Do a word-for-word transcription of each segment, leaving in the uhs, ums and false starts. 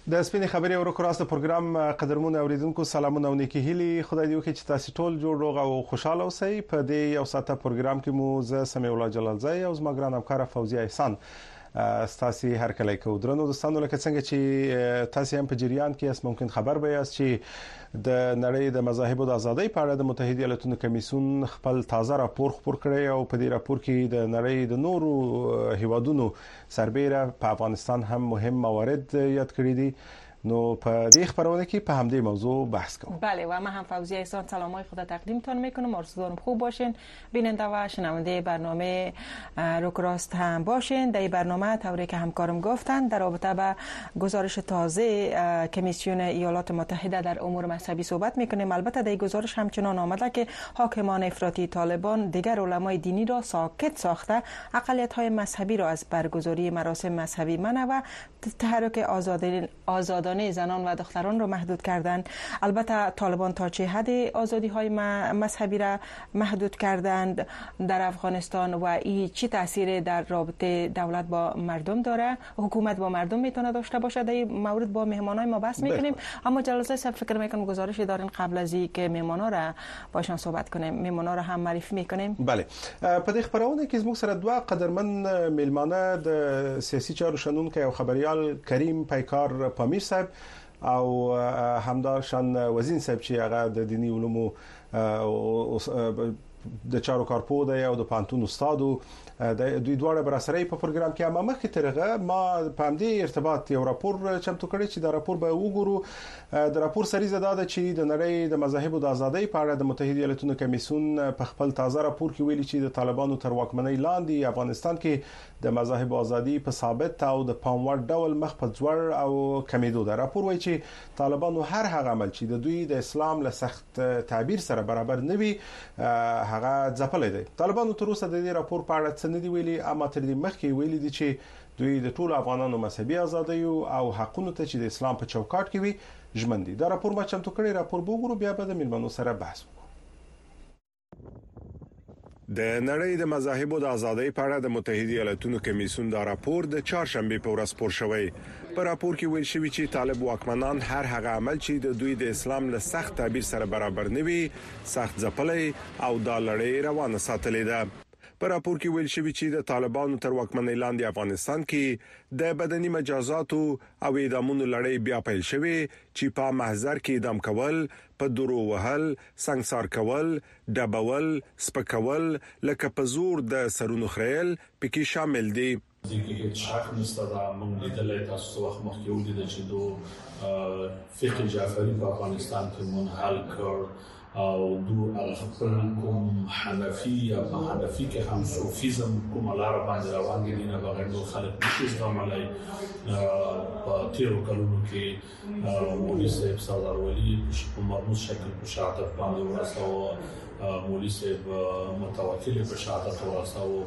د سپینې خبرې او راست پروګرام قدرمن اوریدونکو سلامونه او نیکی هیلي خدای دې وکړي چې تاسو ټول جوړ روغ او خوشاله اوسئ. په دې یو ساعته پروګرام کې مو زه سمیع الله جلال زای او زما ګران همکار فوزیه احسان ستاسو هر کله کو درنو دوستانو لکه څنګه چې تاسو هم په جریان کې اس ممکن خبر به یاست چې د نړۍ د مذاهب د ازادۍ په اړه د متحده ایالاتونو کمیسیون خپل تازه راپور خپور کړی او په دې راپور کې د نړۍ د نورو هیوادونو سربېره په افغانستان هم مهم موارد یاد کړی دي. نو په دې خبرونه کې په همدې موضوع بحث کوم. بله و من هم فوزیه احسان سلامای خدا تقدیمتان میکنم. آرزوارم خوب باشین، بیننده و شنونده برنامه روکراست هم باشین. در این برنامه طوری که همکارم گفتن در رابطه با گزارش تازه کمیسیون ایالات متحده در امور مذهبی صحبت میکنیم. البته در این گزارش همچنان آمده که حاکمان افراطی طالبان دیگر علمای دینی را ساکت ساخته، اقلیت های مذهبی را از برگزاری مراسم مذهبی منع و تحرک آزادی آزاد زنان و دختران رو محدود کردند. البته طالبان تا چه حد آزادی های مذهبی را محدود کردند در افغانستان و این چی تاثیر در رابطه دولت با مردم داره، حکومت با مردم میتونه داشته باشه، در این مورد با مهمانای ما بحث میکنیم. اما جلسه صاحب فکر میکنم گزارشی دارین قبل از اینکه مهمانا را باشن صحبت کنیم، مهمانا را هم معرفی میکنیم. بله په دې خبرونه کې زموږ سره دوه قدرمن ملمانه د سیاسي چارو شنونکي او خبريال کریم پیکار پامیر صاحب او همدار شان وزین صاحب چې هغه د دینی علومو د چارو کارپو دی او د پانتون استادو د دوی دواړه برسري په پروګرام کې امامه کې ترغه ما په همدې ارتباط یو راپور چمتو کړی چې دا راپور به وګورو. د راپور سریزه دا ده چې د نړۍ د مذاهب د ازادۍ په اړه د متحده ایالاتونو کمیسیون په خپل تازه راپور کې ویلي چې د طالبانو تر واکمنۍ لاندې افغانستان کې د مذاهب ازادي په ثابت او د پاموړ ډول مخ په ځوړ او کمیدو ده. راپور وایي چې طالبانو هر هغه عمل چې د دوی د اسلام له سخت تعبیر سره برابر نه وي هغه ځپلې دي. طالبانو تر اوسه د دې راپور په اړه څه نه دی ویلي، اما تر دې مخکې ویلي دي چې دوی د ټولو افغانانو مذهبي ازادۍ او حقونو ته چې د اسلام په چوکاټ کې وي ژمن دي. دا راپور ما چمتو کړی، راپور به وګورو بیا به د ملمنو سره بحث وکړو. د نړۍ د مذاهب د ازادۍ په اړه د متحده ایالاتونو کمیسیون دا راپور د چهارشنبه په ورځ خپور شوی. په راپور کې ویل شوی چې طالب واکمنان هر هغه عمل چې د دوی د اسلام له سخت تعبیر سره برابر نه وي سخت ځپلې او دا لړۍ روانه ساتلې ده. په راپور کې ویل شوی چې د طالبانو تر واکمنۍ لاندې افغانستان کې د بدني مجازاتو او اعدامونو لړۍ بیا پیل شوی چې په محضر کې اعدام کول، په درو وهل، سنگسار کول، ډبول، سپکول، لکه په زور د سرونو خریل پکې شامل دي. دیگه شک نیست و من لیدل تاسو وخت مخکې ولیدل چې دو فقه جعفری په افغانستان کې منحل کړ او دو خپل کوم حنفي یا په حنفي کې هم صوفیزم کوم لار باندې روان دي نه بغیر نو خلک نشي زغملای. په تیرو کلونو کې مولوی صاحب سردار ولی په مرموز شکل په شهادت باندې ورساو، مولوی صاحب متوکل په شهادت ورساو.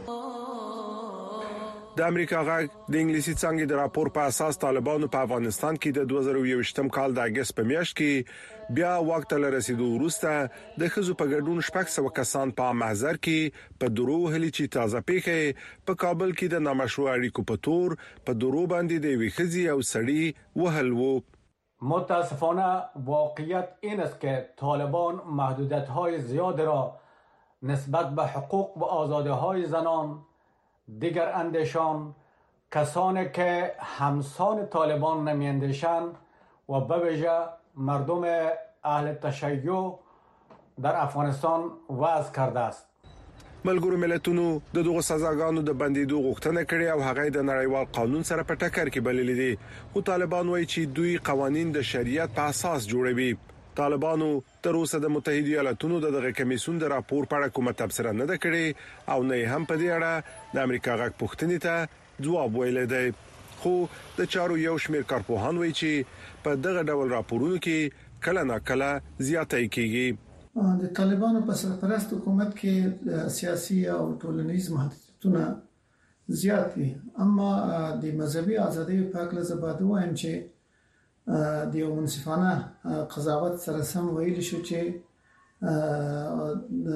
د امریکا غږ د انګلیسي څنګه د راپور په اساس طالبانو په افغانستان کې د دوه زره یوویشتم کال د اگست په میاشت کې بیا وخت له رسیدو وروسته د خزو په ګډون شپږ سوه کسان په محضر کې په درو هلي چې تازه پیښه په کابل کې د نامشروع اړیکو په تور په درو باندې د ویخزي او سړی وهل وو. متاسفانه واقعیت این است که طالبان محدودیت‌های زیاد را نسبت به حقوق و آزادی‌های زنان، دیگر اندیشان، کسانی که همسان طالبان نمی‌اندیشند و به ویژه مردم اهل تشیع در افغانستان وضع کرده است. ملګرو ملتونو د دغه سزاګانو د بندیدو غوښتنه کړې او هغه د نړیوال قانون سره په ټکر کې بللې دي. خو طالبان وایي چې دوی قوانين د شریعت په اساس جوړوي. طالبانو تر اوسه د متحده ایالاتونو د دغه کمیسیون د راپور په اړه کومه تبصره نه ده کړې او نه هم په دې اړه د امریکا غږ پوښتنې ته ځواب ویلی دی. خو د چارو یو شمېر کارپوهان وایي چې په دغه ډول راپورونو کې کله نه کله زیاتې کیږي. د طالبانو په سرپرست حکومت کې سیاسي او ټولنیز محدودیتونه زیات دي، اما د مذهبي ازادۍ په اړه زباده وایم چې د یو منصفانه قضاوت سره سم ویل شو چې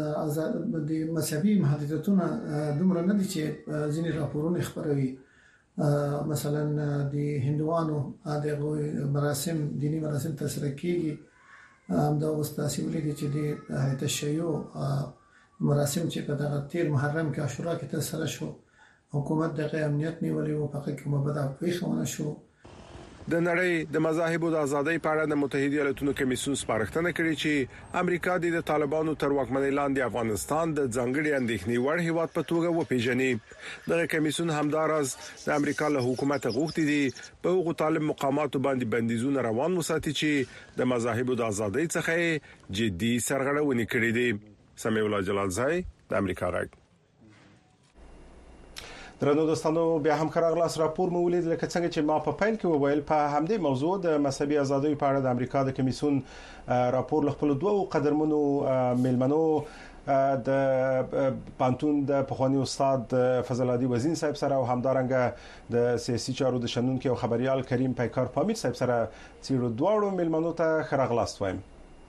د مذهبي محدودیتونه دومره نه دي چې ځینې راپورونه خبروي مثلا دی هندوانو دغه مراسم دینی مراسم تسره کیږي دا اوس تاسو ولې چې دی تشیع مراسم چې په دغه تیر محرم کې عاشورا کې تسره شو حکومت دغه امنیت نیولې او په کې کومه بده پیښونه شو. د نړۍ د مذاهبو د ازادۍ په اړه د متحده ایالاتونو کمیسیون سپارښتنه کړې چې امریکا د طالبانو تر واکمنۍ لاندې افغانستان د ځانګړي اندېښنې وړ هیواد په توګه وپیژني. دغه کمیسیون همدارس د امریکا له حکومت غوښتي دي په هغو طالب مقاماتو باندې بندیزونه روان وساتي چې د مذاهبو د ازادۍ څخه جدي سرغړونې کړې دي. سمیع الله جلالزای د امریکا غږ. درنو دوستانو بیا هم خراغلاس راپور مو ولید لکه څنګه چې ما په پیل کې وویل په همدې موضوع د مذهبي ازادۍ په اړه د امریکا د کمیسیون راپور له خپل دوه قدرمنو میلمنو د پانتون د پخوانی استاد فضل الدی وزین صاحب سره او همدارنګه د سیاسي چارو د شنونکو او خبريال کریم پیکار پامیر صاحب سره چیرو دواړو میلمنو ته خراغلاس وایم.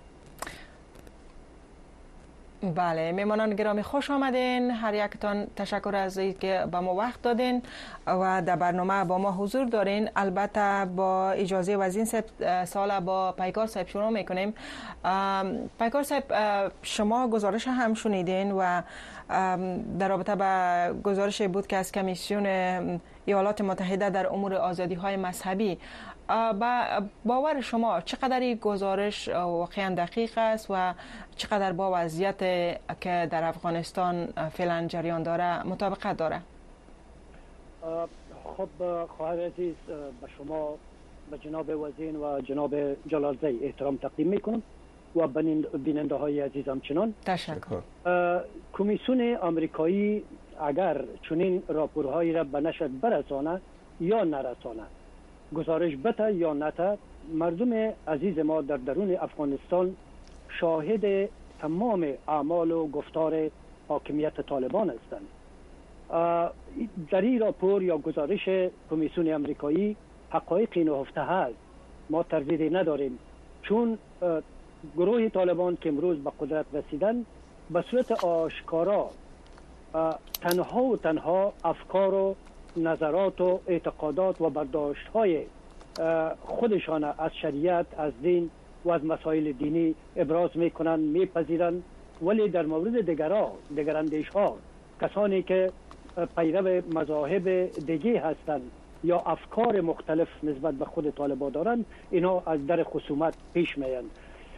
بله میمانان گرامی خوش آمدین. هر یکتان تشکر از اینکه به ما وقت دادین و در برنامه با ما حضور دارین. البته با اجازه وزین صاحب سال با پیکار صاحب شروع میکنیم. پیکار صاحب شما گزارش هم شنیدین و در رابطه با گزارش بود که از کمیسیون ایالات متحده در امور آزادی های مذهبی، با باور شما چقدر گزارش واقعا دقیق است و چقدر با وضعیت که در افغانستان فعلا جریان داره مطابقت داره؟ خب خواهر عزیز، به شما، به جناب وزین و جناب جلالزی احترام تقدیم میکنم و بیننده های عزیزم چنان. تشکر. کمیسیون آمریکایی اگر چنین راپورهایی را به نشر برسانه یا نرسانه، گزارش بته یا نته، مردم عزیز ما در درون افغانستان شاهد تمام اعمال و گفتار حاکمیت طالبان هستند. در این راپور یا گزارش کمیسیون آمریکایی حقایقی نهفته هست. ما تردیدی نداریم، چون گروه طالبان که امروز به قدرت رسیدن به صورت آشکارا تنها و تنها افکار و نظرات و اعتقادات و برداشت‌های خودشان از شریعت، از دین و از مسائل دینی ابراز میکنن، میپذیرن، ولی در مورد دیگرها، دیگراندیش‌ها، کسانی که پیرو مذاهب دیگه هستند یا افکار مختلف نسبت به خود طالبان دارند، اینا از در خصومت پیش میاند.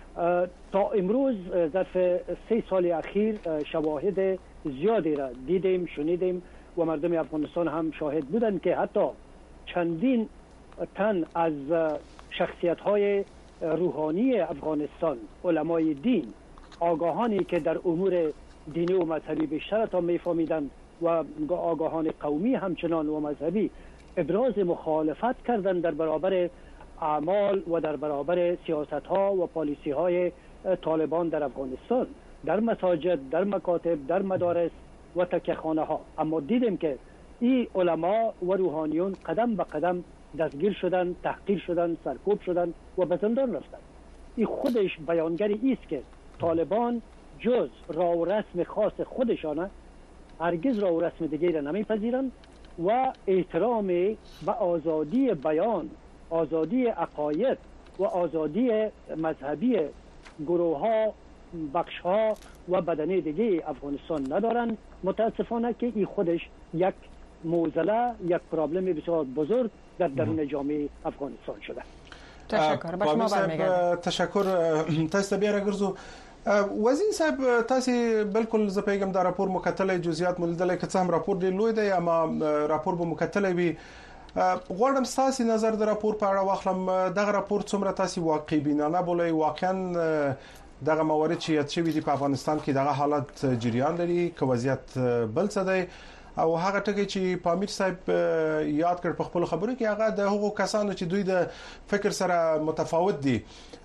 تا امروز ظرف سه سال اخیر شواهد زیادی را دیدیم، شنیدیم و مردم افغانستان هم شاهد بودند که حتی چندین تن از شخصیت‌های روحانی افغانستان، علمای دین، آگاهانی که در امور دینی و مذهبی بیشتر تا میفهمیدند و آگاهان قومی همچنان و مذهبی ابراز مخالفت کردند در برابر اعمال و در برابر سیاست‌ها و پالیسی‌های طالبان در افغانستان، در مساجد، در مکاتب، در مدارس و تکیه‌خانه ها. اما دیدیم که این علما و روحانیون قدم به قدم دستگیر شدن، تحقیر شدن، سرکوب شدن و به زندان رفتن. این خودش بیانگری است که طالبان جز راه و رسم خاص خودشانه هرگز راه و رسم دیگری را نمیپذیرند و احترام به آزادی بیان، آزادی عقاید و آزادی مذهبی گروه ها، بخش ها و بدنه دیگه افغانستان ندارن. متاسفانه که این خودش یک معضله، یک پرابلم بسیار بزرگ در درون جامعه افغانستان شده. تشکر. به شما برمیگردم. تشکر. تاسو بیا راګرځو. وزین صاحب، تاسو بالکل زه پیغام دا راپور مکتل جزئیات مولدل که څه هم راپور دی لوی دی، اما راپور به مکتل وي. غواړم تاسو نظر د راپور په اړه واخلم. دغه راپور څومره تاسو واقعي بینانه بولئ؟ واقعا دغه موارد چې یاد شوی دی په افغانستان کې دغه حالت جریان لري که وضعیت بل څه دی؟ او هغه ټکی چې پامیر صاحب یاد کړ په خپل خبرو کې، هغه د هغو کسانو چې دوی د فکر سره متفاوت دي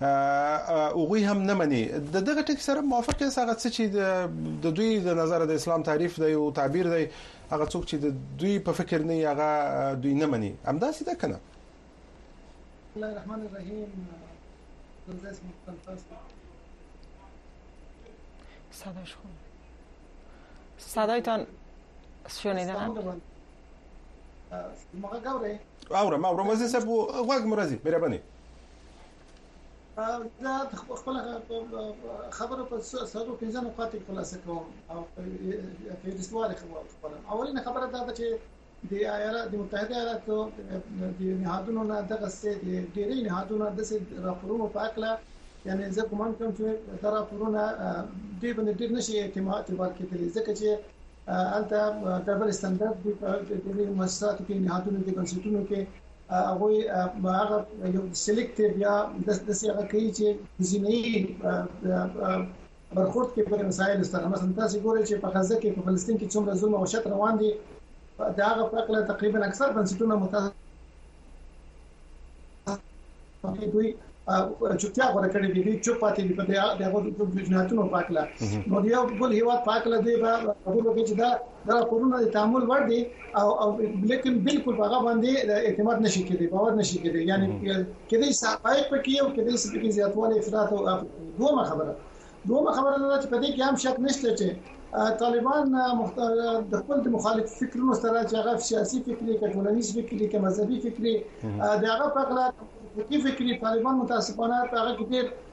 او غوي هم نه مني، د دغه ټکی سره موافق یې؟ هغه څه چې د دوی د نظر د اسلام تعریف دی او تعبیر دی، هغه څوک چې د دوی په فکر نه هغه دوی نه مني، همداسې ده کنه؟ بسم الله الرحمن الرحیم. درزاس مختلف صداش خوب. صدایتان شنیدم. مغه غوړې اورم اورم وزیر صاحب وګ مرزي مهرباني دا خپل خبره په سره کې ځنه قاطع خلاصه کوم او په دې سوال خبره اولینه خبره دا چې د ایالات متحده ایالاتو د نهادونو نه دغه څه د ډېری نهادونو د څه راپورونو په اړه یعنی زه کوم کوم چې دا راپورونه د باندې ډېر نشي اعتماد اعتبار کېدلی ځکه چې البته ډبل سټانډرډ د مؤسساتو کې نهادونو د بنسټونو کې هغه هغه یو سلیکټیو یا د څه کوي چې ځینې برخورد کې پر مسایل سره مثلا تاسو ګورئ چې په غزه کې په فلسطین کې څومره ظلم او شت روان دي دا هغه په اړه تقریبا اکثر بنسټونه متاسف دوی چوپتیا غوړه کړې دي چوپ پاتې دي په دغه د جناتونو په اړه نو یو بل هیواد په اړه دی په هغه کې چې دا د راپورونو د تعامل ور دي او لیکن بالکل هغه باندې اعتماد نشي کېدی باور نشي کېدی یعنی کله صحافي پکې او کله سپیکي زیاتواله افراط او دوه خبره دوه خبره نه چې په دې کې هم شک نشته چې طالبان د خپل مخالف فکرونو سره چې هغه سیاسي فکري کټولنیز فکري کې مذهبي فکري دغه په اړه کې فکري طالبان متاسفانه هغه کې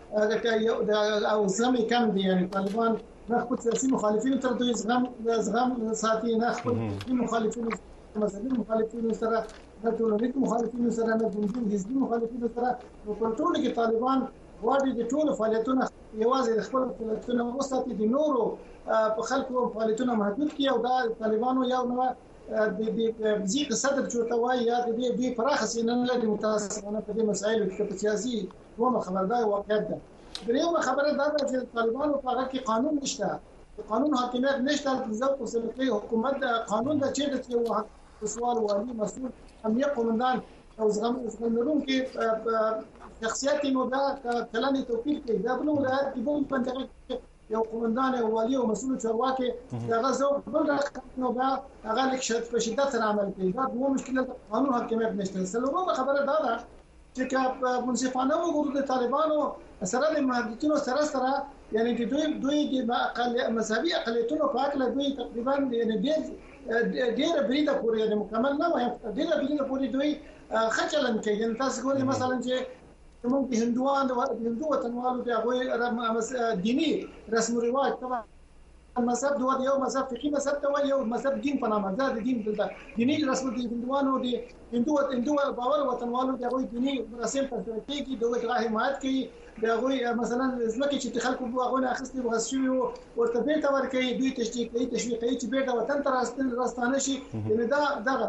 او زمي کم دي یعنی طالبان نه خپل سیاسي مخالفین تر دوی زغم زغم ساتي نه خپل مخالفین مذهبي مخالفین سره نه ټولنیز مخالفین سره نه دیني حزبي مخالفین سره په ټول کې طالبان واړي د ټول فعالیتونو یوازې خپل فعالیتونه وساتي د نورو په خلکو فعالیتونه محدود کړي او دا طالبانو یو نو د دې ځیګ صدر چورته وای یا د دې پراخ سینن لري متاسفانه په دې مسایلو کې په سیاسي ومه خبردار واقعیت ده دریمه خبره دا ده چې طالبانو په هغه کې قانون نشته قانون حاکمیت نشته د ځو په سلطه حکومت د قانون د چیرته چې سوال والی مسؤل امنیت قومندان او زغم زغملون کې شخصیت نو دا کلاني توفیق کوي دا بل ولایت کې بل منطقه یو قومندان او والی او مسؤل چارواکي دغه زو بل نو دا هغه لیک شرط په شدت سره عمل کوي دا دوه مشکلات قانون حاکمیت نشته سلومه خبره دا ده چې منصفانه وګورو د طالبانو سره د محدودیتونو سره سره یعنی د دوی دوی د اقل مذهبي اقلیتونو په اړه دوی تقریبا یعنی ډېر ډېر بریده پورې د مکمل نه وایي ډېر بریده پورې دوی خچلن کوي یعنی تاسو ګورئ مثلا چې موږ د هندوان د هندو وطنوالو د هغه دینی رسم او رواج طبعا مذهب دوه یو مذهب فقهي مذهب ته یو مذهب دین په نامه ده د دین دلته دینی رسم د هندوانو د هندو هندو باور وطنوالو د هغه دینی مراسم په کې کې دوه حمایت کوي د هغه مثلا ځکه چې خلکو هغه اخستي وغسوي ورته به تور کوي دوی تشویق کوي تشویق کوي چې بیرته وطن ته راستانه شي یعنی دا دغه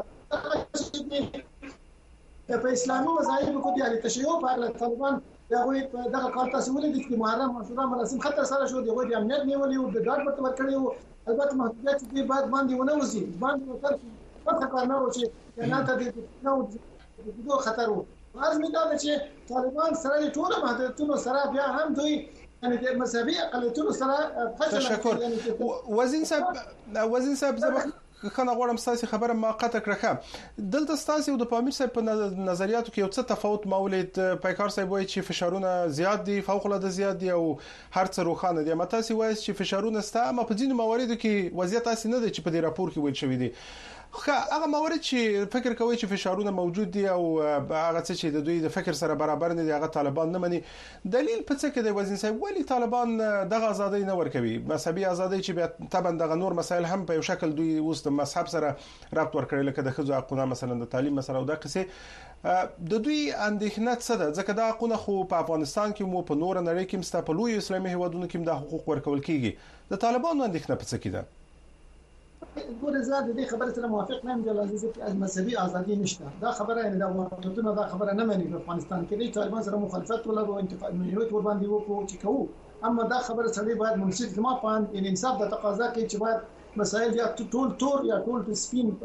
په اسلامي مذاهب کې د تشیع په اړه طالبان دغه دغه کار تاسو ولې د محرم منصوره مراسم خطر سره شو دغه د امنیت نیولې او د ګارد په تور کړی او البته محدودیت دې بعد باندې ونه وځي باندې وتر په کار نه وشي نه ته دې نو د خطر وو لازم دا چې طالبان سره ټول محدودیتونو سره بیا هم دوی یعنی د مذهبي اقلیتونو سره تشکر وزین صاحب وزین صاحب زما خنه غواړم تاسو خبره ما قطع کړه دلته تاسو د پامیر صاحب په نظریاتو کې یو څه تفاوت مولید پایکار صاحب وایي چې فشارونه زیات دي فوق العاده زیات دي او هر څه روخانه دي مته تاسو وایي چې فشارونه ستا اما په ځینو مواردو کې وضعیت تاسو نه دي چې په دې راپور کې ویل شوی دي خو هغه موارد چې فکر کوي چې فشارونه موجود دي او هغه څه چې د دوی د فکر سره برابر نه دي هغه طالبان نه مني دلیل په څه کې دی وزین صاحب ولی طالبان دغه ازادي نه ورکوي مذهبي ازادي چې طبعا دغه نور مسایل هم په یو شکل دوی اوس د مذهب سره رابط ورکړي لکه د خزو حقوقونه مثلا د تعلیم مسله او د قصې د دوی اندېښنه څه ده ځکه دا حقوقونه خو په افغانستان کې مو په نور نړۍ کې مست په لوی اسلامي هیوادونو کې د حقوق ورکول کیږي د طالبانو اندېښنه په څه کې ده ګوره زه د دې خبرې سره موافق نه یم جلال عزیز چې مذهبي ازادي نشته دا خبره نه دا وروتونه دا خبره نه مانی په افغانستان کې د طالبان سره مخالفت ولرو انتقاد نه ور باندې وکړو چې کوو اما دا خبره سره باید منصف ما پاند ان انصاف د تقاضا کوي چې باید مسائل یا ټول تور یا ټول سپین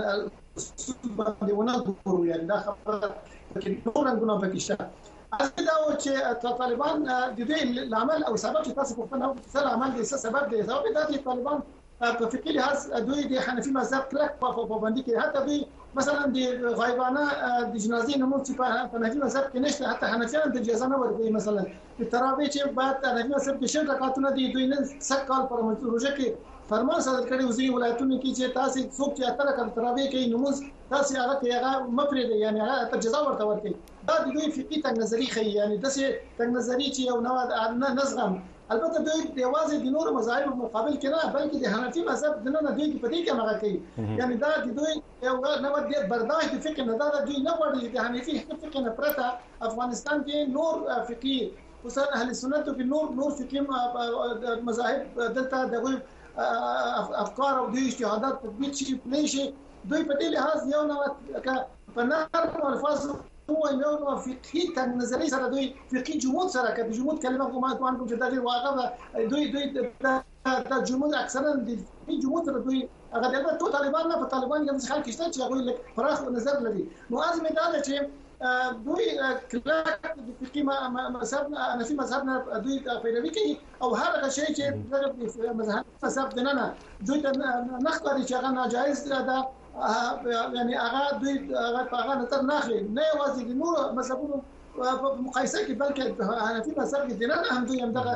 باندې ونه ګورو یعنی دا خبره کې نور رنګونه پکې شته دا و چې طالبان د دې عمل او سبب چې تاسو په خپل سره عمل دي سبب دی سبب دا چې طالبان په فکري لحاظ دوی د حنفي مذهب کلک په باندې کې حتی دوی مثلا د غایبانه د جنازې نمونه چې په حنفي مذهب کې نشته حتی حنفیان د اجازه نه ورکوي مثلا د تراویح چې بعد حنفي مذهب کې شل رکعاتونه دي دوی نن سک کال پر روزه کې فرمان صادر کړی وزي ولایتونو کې چې تاسو څوک چې اتره کړ تراویح کې نماز تاسو هغه ته هغه مپرې یعنی هغه ته جزا ورته ورکړي دا د دوی فقهي تنګ نظری خي یعنی داسې تنګ نظری چې یو نو نظم البته دوی د یوازې د نور مذاهب مقابل کې نه بلکې د حنفي مذهب د نه دوی په دې کې هغه کوي یعنی دا د دوی یو نو د برداشت فکر نه دا دوی نه غواړي د حنفي فکر نه پرته افغانستان کې نور فقهي خصوصا اهل سنت کې نور نور فقهي مذاهب دلته د افکار او د اجتهادات تطبیق شي پلی شي دوی په دې لحاظ یو نو په نار الفاظ هو نو فقهي تنګ نظری سره دوی فقهي جمود سره کوي جمود کلمه کومه کوم چې دا غیر واقع دوی دوی د جمود اکثرا د جمود سره دوی هغه د ټول طالبان نه په طالبان کې خلک شته چې هغه لک فراخ نظر لري نو ازمه دا ده چې دوی کلاک د فقهي مذهب نفي مذهب نه دوی پیروي کوي او هر شی چې د مذهب مذهب نه دوی نه خبري چې هغه ناجایز ده یعنی هغه دوی هغه هغه نظر نه اخلي نه یوازې د نور مذهبونو په مقایسه کې بلکې حنفي مذهب کې دینه هم دوی هم دغه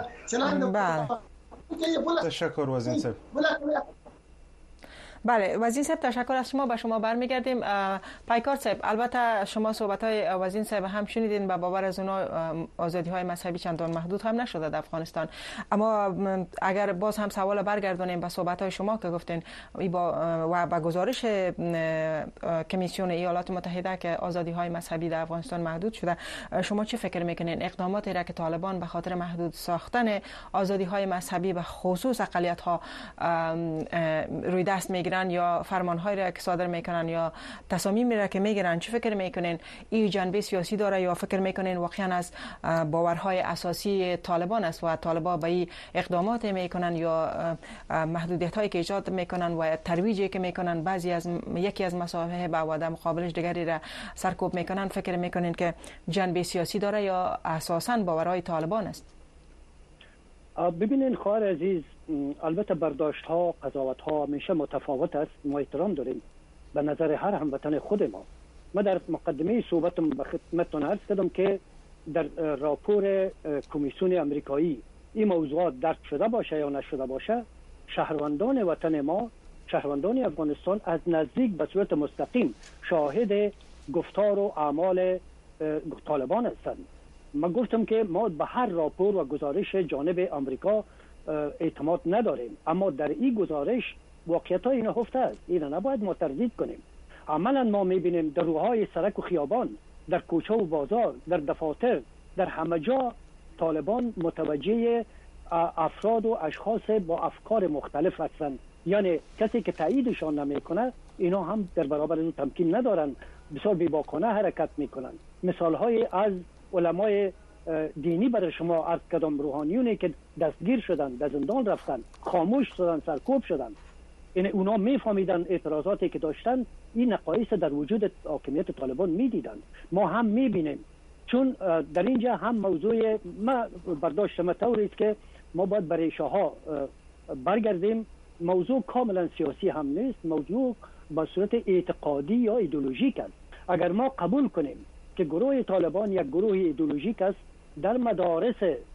چلند تشکر وزین صاحب. بله وزین صاحب تشکر از شما. به شما برمیگردیم. پیکار صاحب البته شما صحبت های وزین صاحب هم شنیدین و باور از اونا آزادی های مذهبی چندان محدود هم نشده در افغانستان، اما اگر باز هم سوال برگردونیم به صحبت های شما که گفتین و به گزارش کمیسیون ایالات متحده که آزادی های مذهبی در افغانستان محدود شده، شما چه فکر میکنین اقداماتی را که طالبان به خاطر محدود ساختن آزادی های مذهبی به خصوص اقلیت ها روی دست میگیرن یا فرمان‌هایی را که صادر میکنن یا تصامیمی را که میگیرن، چه فکر میکنین این جنبه سیاسی داره یا فکر میکنین واقعا از باورهای اساسی طالبان است و طالبان به این اقدامات میکنن یا محدودیت‌هایی که ایجاد میکنن و ترویجی که میکنن بعضی از یکی از مصالح و در مقابلش دیگری را سرکوب میکنن، فکر میکنین که جنبه سیاسی داره یا اساساً باورهای طالبان است؟ ببینین خواهر عزیز، البته برداشت ها قضاوت ها همیشه متفاوت است. ما احترام داریم به نظر هر هموطن خود ما. ما در مقدمه صحبتم به خدمتتون عرض کردم که در راپور کمیسیون امریکایی این موضوعات درک شده باشه یا نشده باشه، شهروندان وطن ما، شهروندان افغانستان از نزدیک به صورت مستقیم شاهد گفتار و اعمال طالبان هستند. ما گفتم که ما به هر راپور و گزارش جانب آمریکا اعتماد نداریم، اما در این گزارش واقعیت های نهفته است. اینو نباید ما تردید کنیم. عملا ما میبینیم در روهای سرک و خیابان، در کوچه و بازار، در دفاتر، در همه جا طالبان متوجه افراد و اشخاص با افکار مختلف هستند. یعنی کسی که تاییدشان نمیکنه اینا هم در برابر او تمکین ندارن، بسیار بیباکانه حرکت میکنن. مثال های از علمای دینی برای شما عرض کردم، روحانیونی که دستگیر شدن، در زندان رفتن، خاموش شدن، سرکوب شدن. این اونا میفهمیدن اعتراضاتی که داشتن این نقایص در وجود حاکمیت طالبان میدیدن. ما هم میبینیم، چون در اینجا هم موضوع ما برداشت ما طوری است که ما باید برای شاها برگردیم. موضوع کاملا سیاسی هم نیست، موضوع با صورت اعتقادی یا ایدئولوژیک است. اگر ما قبول کنیم که گروه طالبان یک گروه ایدئولوژیک است، در مدارس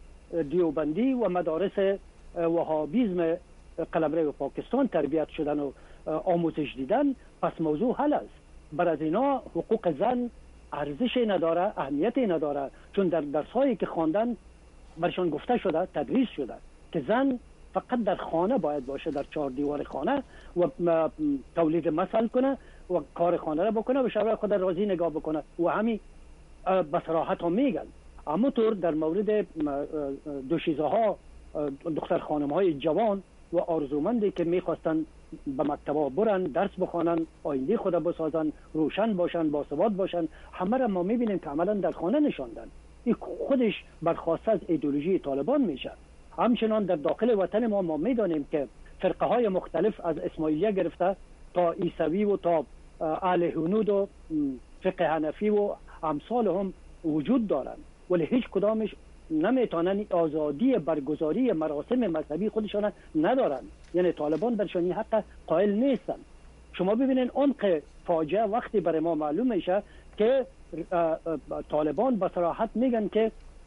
دیوبندی و مدارس وهابیزم قلمرو پاکستان تربیت شدن و آموزش دیدن، پس موضوع حل است. بر از اینا حقوق زن ارزش نداره، اهمیت نداره، چون در درسایی که خواندن برشان گفته شده، تدریس شده که زن فقط در خانه باید باشه، در چهار دیوار خانه و تولید مثل کنه و کار خانه را بکنه و شوهر خود راضی نگاه بکنه و همین به صراحت ها میگن. اما طور در مورد دوشیزه ها، دختر خانم های جوان و آرزومندی که میخواستن به مکتبا برن، درس بخوانن، آینده خود بسازن، روشن باشن، باثبات باشن، همه را ما میبینیم که عملا در خانه نشاندن. این خودش برخواسته از ایدئولوژی طالبان میشه. همچنان در داخل وطن ما ما میدانیم که فرقه های مختلف از اسماعیلیه گرفته تا عیسوی و تا اهل هنود و فقه حنفی و امثال هم وجود دارند، ولی هیچ کدامش نمیتونن آزادی برگزاری مراسم مذهبی خودشان ندارن. یعنی طالبان برشان حق قائل نیستن. شما ببینین عمق فاجعه وقتی برای ما معلوم میشه که طالبان به صراحت میگن که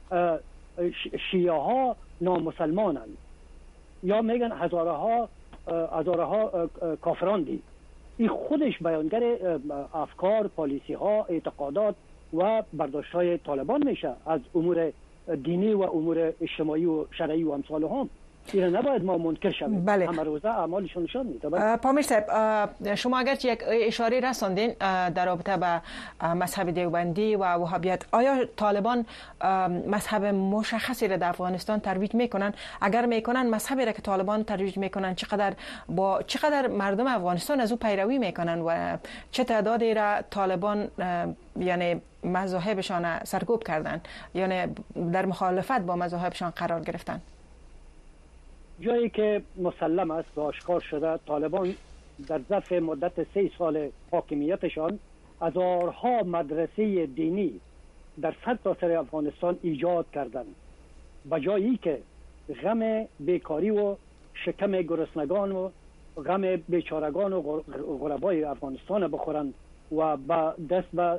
شیعه ها نامسلمانند، یا میگن هزاره ها هزاره ها کافران دی. این خودش بیانگر افکار، پالیسی ها، اعتقادات و برداشت های طالبان میشه از امور دینی و امور اجتماعی و شرعی و امثال هم. اینا نباید ما منکر شویم. بله. همه روزه اعمالشون نشان میده. پامیر صاحب، شما اگرچه یک اشاره رساندین در رابطه با مذهب دیوبندی و وهابیت، آیا طالبان مذهب مشخصی را در افغانستان ترویج میکنن؟ اگر میکنن مذهبی را که طالبان ترویج میکنن چقدر با چقدر مردم افغانستان از او پیروی میکنن و چه تعدادی را طالبان یعنی مذاهبشان سرکوب کردن، یعنی در مخالفت با مذاهبشان قرار گرفتن؟ جایی که مسلم است و آشکار شده، طالبان در ظرف مدت سه سال حاکمیتشان هزارها مدرسه دینی در سرتاسر افغانستان ایجاد کردند. به جایی که غم بیکاری و شکم گرسنگان و غم بیچارگان و غربای افغانستان بخورند و با دست به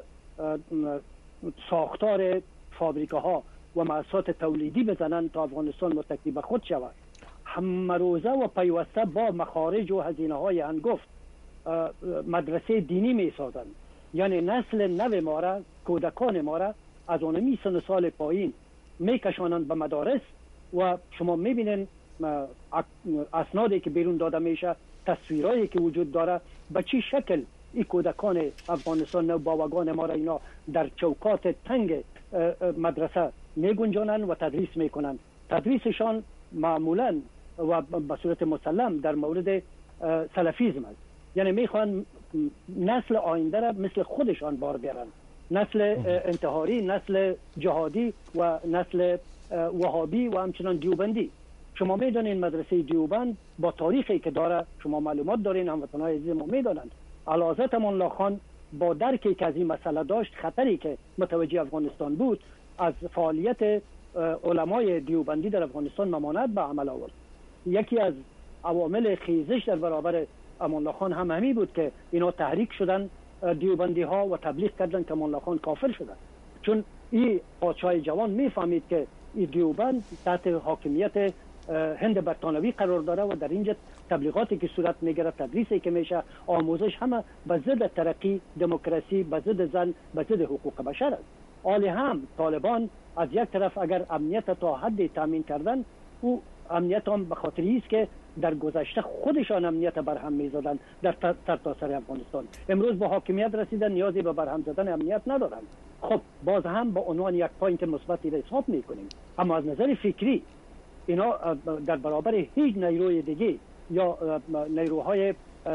ساختار فابریکه ها و مؤسسات تولیدی بزنند تا افغانستان متکی به خود شود، همه روزه و پیوسته با مخارج و هزینه های انگفت مدرسه دینی می سازند. یعنی نسل نو ما را، کودکان ما را از اونمی سن سال پایین می کشانند به مدارس و شما می بینید اسنادی که بیرون داده میشه، تصویرهایی که وجود داره، به چی شکل این کودکان افغانستان نو باوگان ما را اینا در چوکات تنگ مدرسه می گنجانند و تدریس می کنند. تدریسشان معمولا و به صورت مسلم در مورد سلفیزم است. یعنی میخوان نسل آینده را مثل خودشان بار بیارن، نسل انتحاری، نسل جهادی و نسل وهابی و همچنان دیوبندی. شما میدانید مدرسه دیوبند با تاریخی که داره، شما معلومات دارین، هموطنان عزیز ما میدانند. اعلیحضرت امان الله خان با درکی که از این مسئله داشت، خطری که متوجه افغانستان بود، از فعالیت علمای دیوبندی در افغانستان ممانعت به عمل آورد. یکی از عوامل خیزش در برابر امان الله خان هم همین بود که اینا تحریک شدن دیوبندی ها و تبلیغ کردن که امان الله خان کافر شدن، چون این پادشاه جوان میفهمید که این دیوبند تحت حاکمیت هند برطانوی قرار داره و در اینجا تبلیغاتی که صورت میگیره، تدریسی که میشه، آموزش همه به ضد ترقی، دموکراسی، به ضد زن، به ضد حقوق بشر است. حالی هم طالبان از یک طرف اگر امنیت تا حدی تامین کردن، او امنیت هم به خاطری است که در گذشته خودشان امنیت برهم میزدن در سرتاسر افغانستان. امروز با حاکمیت رسیدن، نیازی به برهم زدن امنیت ندارند. خب باز هم با عنوان یک پوینت مثبتی را حساب میکنیم، اما از نظر فکری اینا در برابر هیچ نیروی دیگه یا نیروهای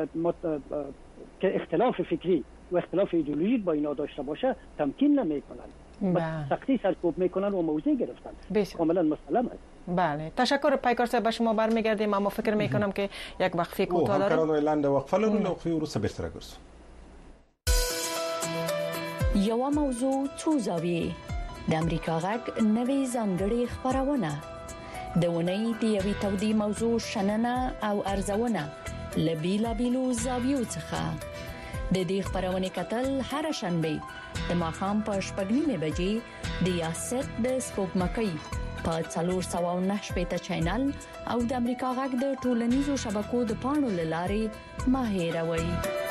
که اختلاف فکری و اختلاف ایدئولوژیک با اینا داشته باشه تمکین نمیکنند. سختی سرکوب میکنن و موضع گرفتن. کاملا مسلم است. بله، تشکر پیکار صاحب. به شما برمیگردیم، اما فکر میکنم که یک وقفه کوتاه داریم. همکاران اعلان وقفه لرو، وقفه وروسته بیرته راګرځو. یو موضوع څو زاویې د امریکا غږ نوې ځانګړې خبرونه د ونې د یوې تودې موضوع شننه او ارزونه له بیلابیلو زاویو څخه د دې خبرونه کتل هر شنبه د ماښام په شپږ نیمې بجې د یاست د سپوږمکۍ په څلور سوه نهه شپېته چینل او د امریکا غږ د ټولنیزو شبکو د پاڼو له لارې مه هېروئ.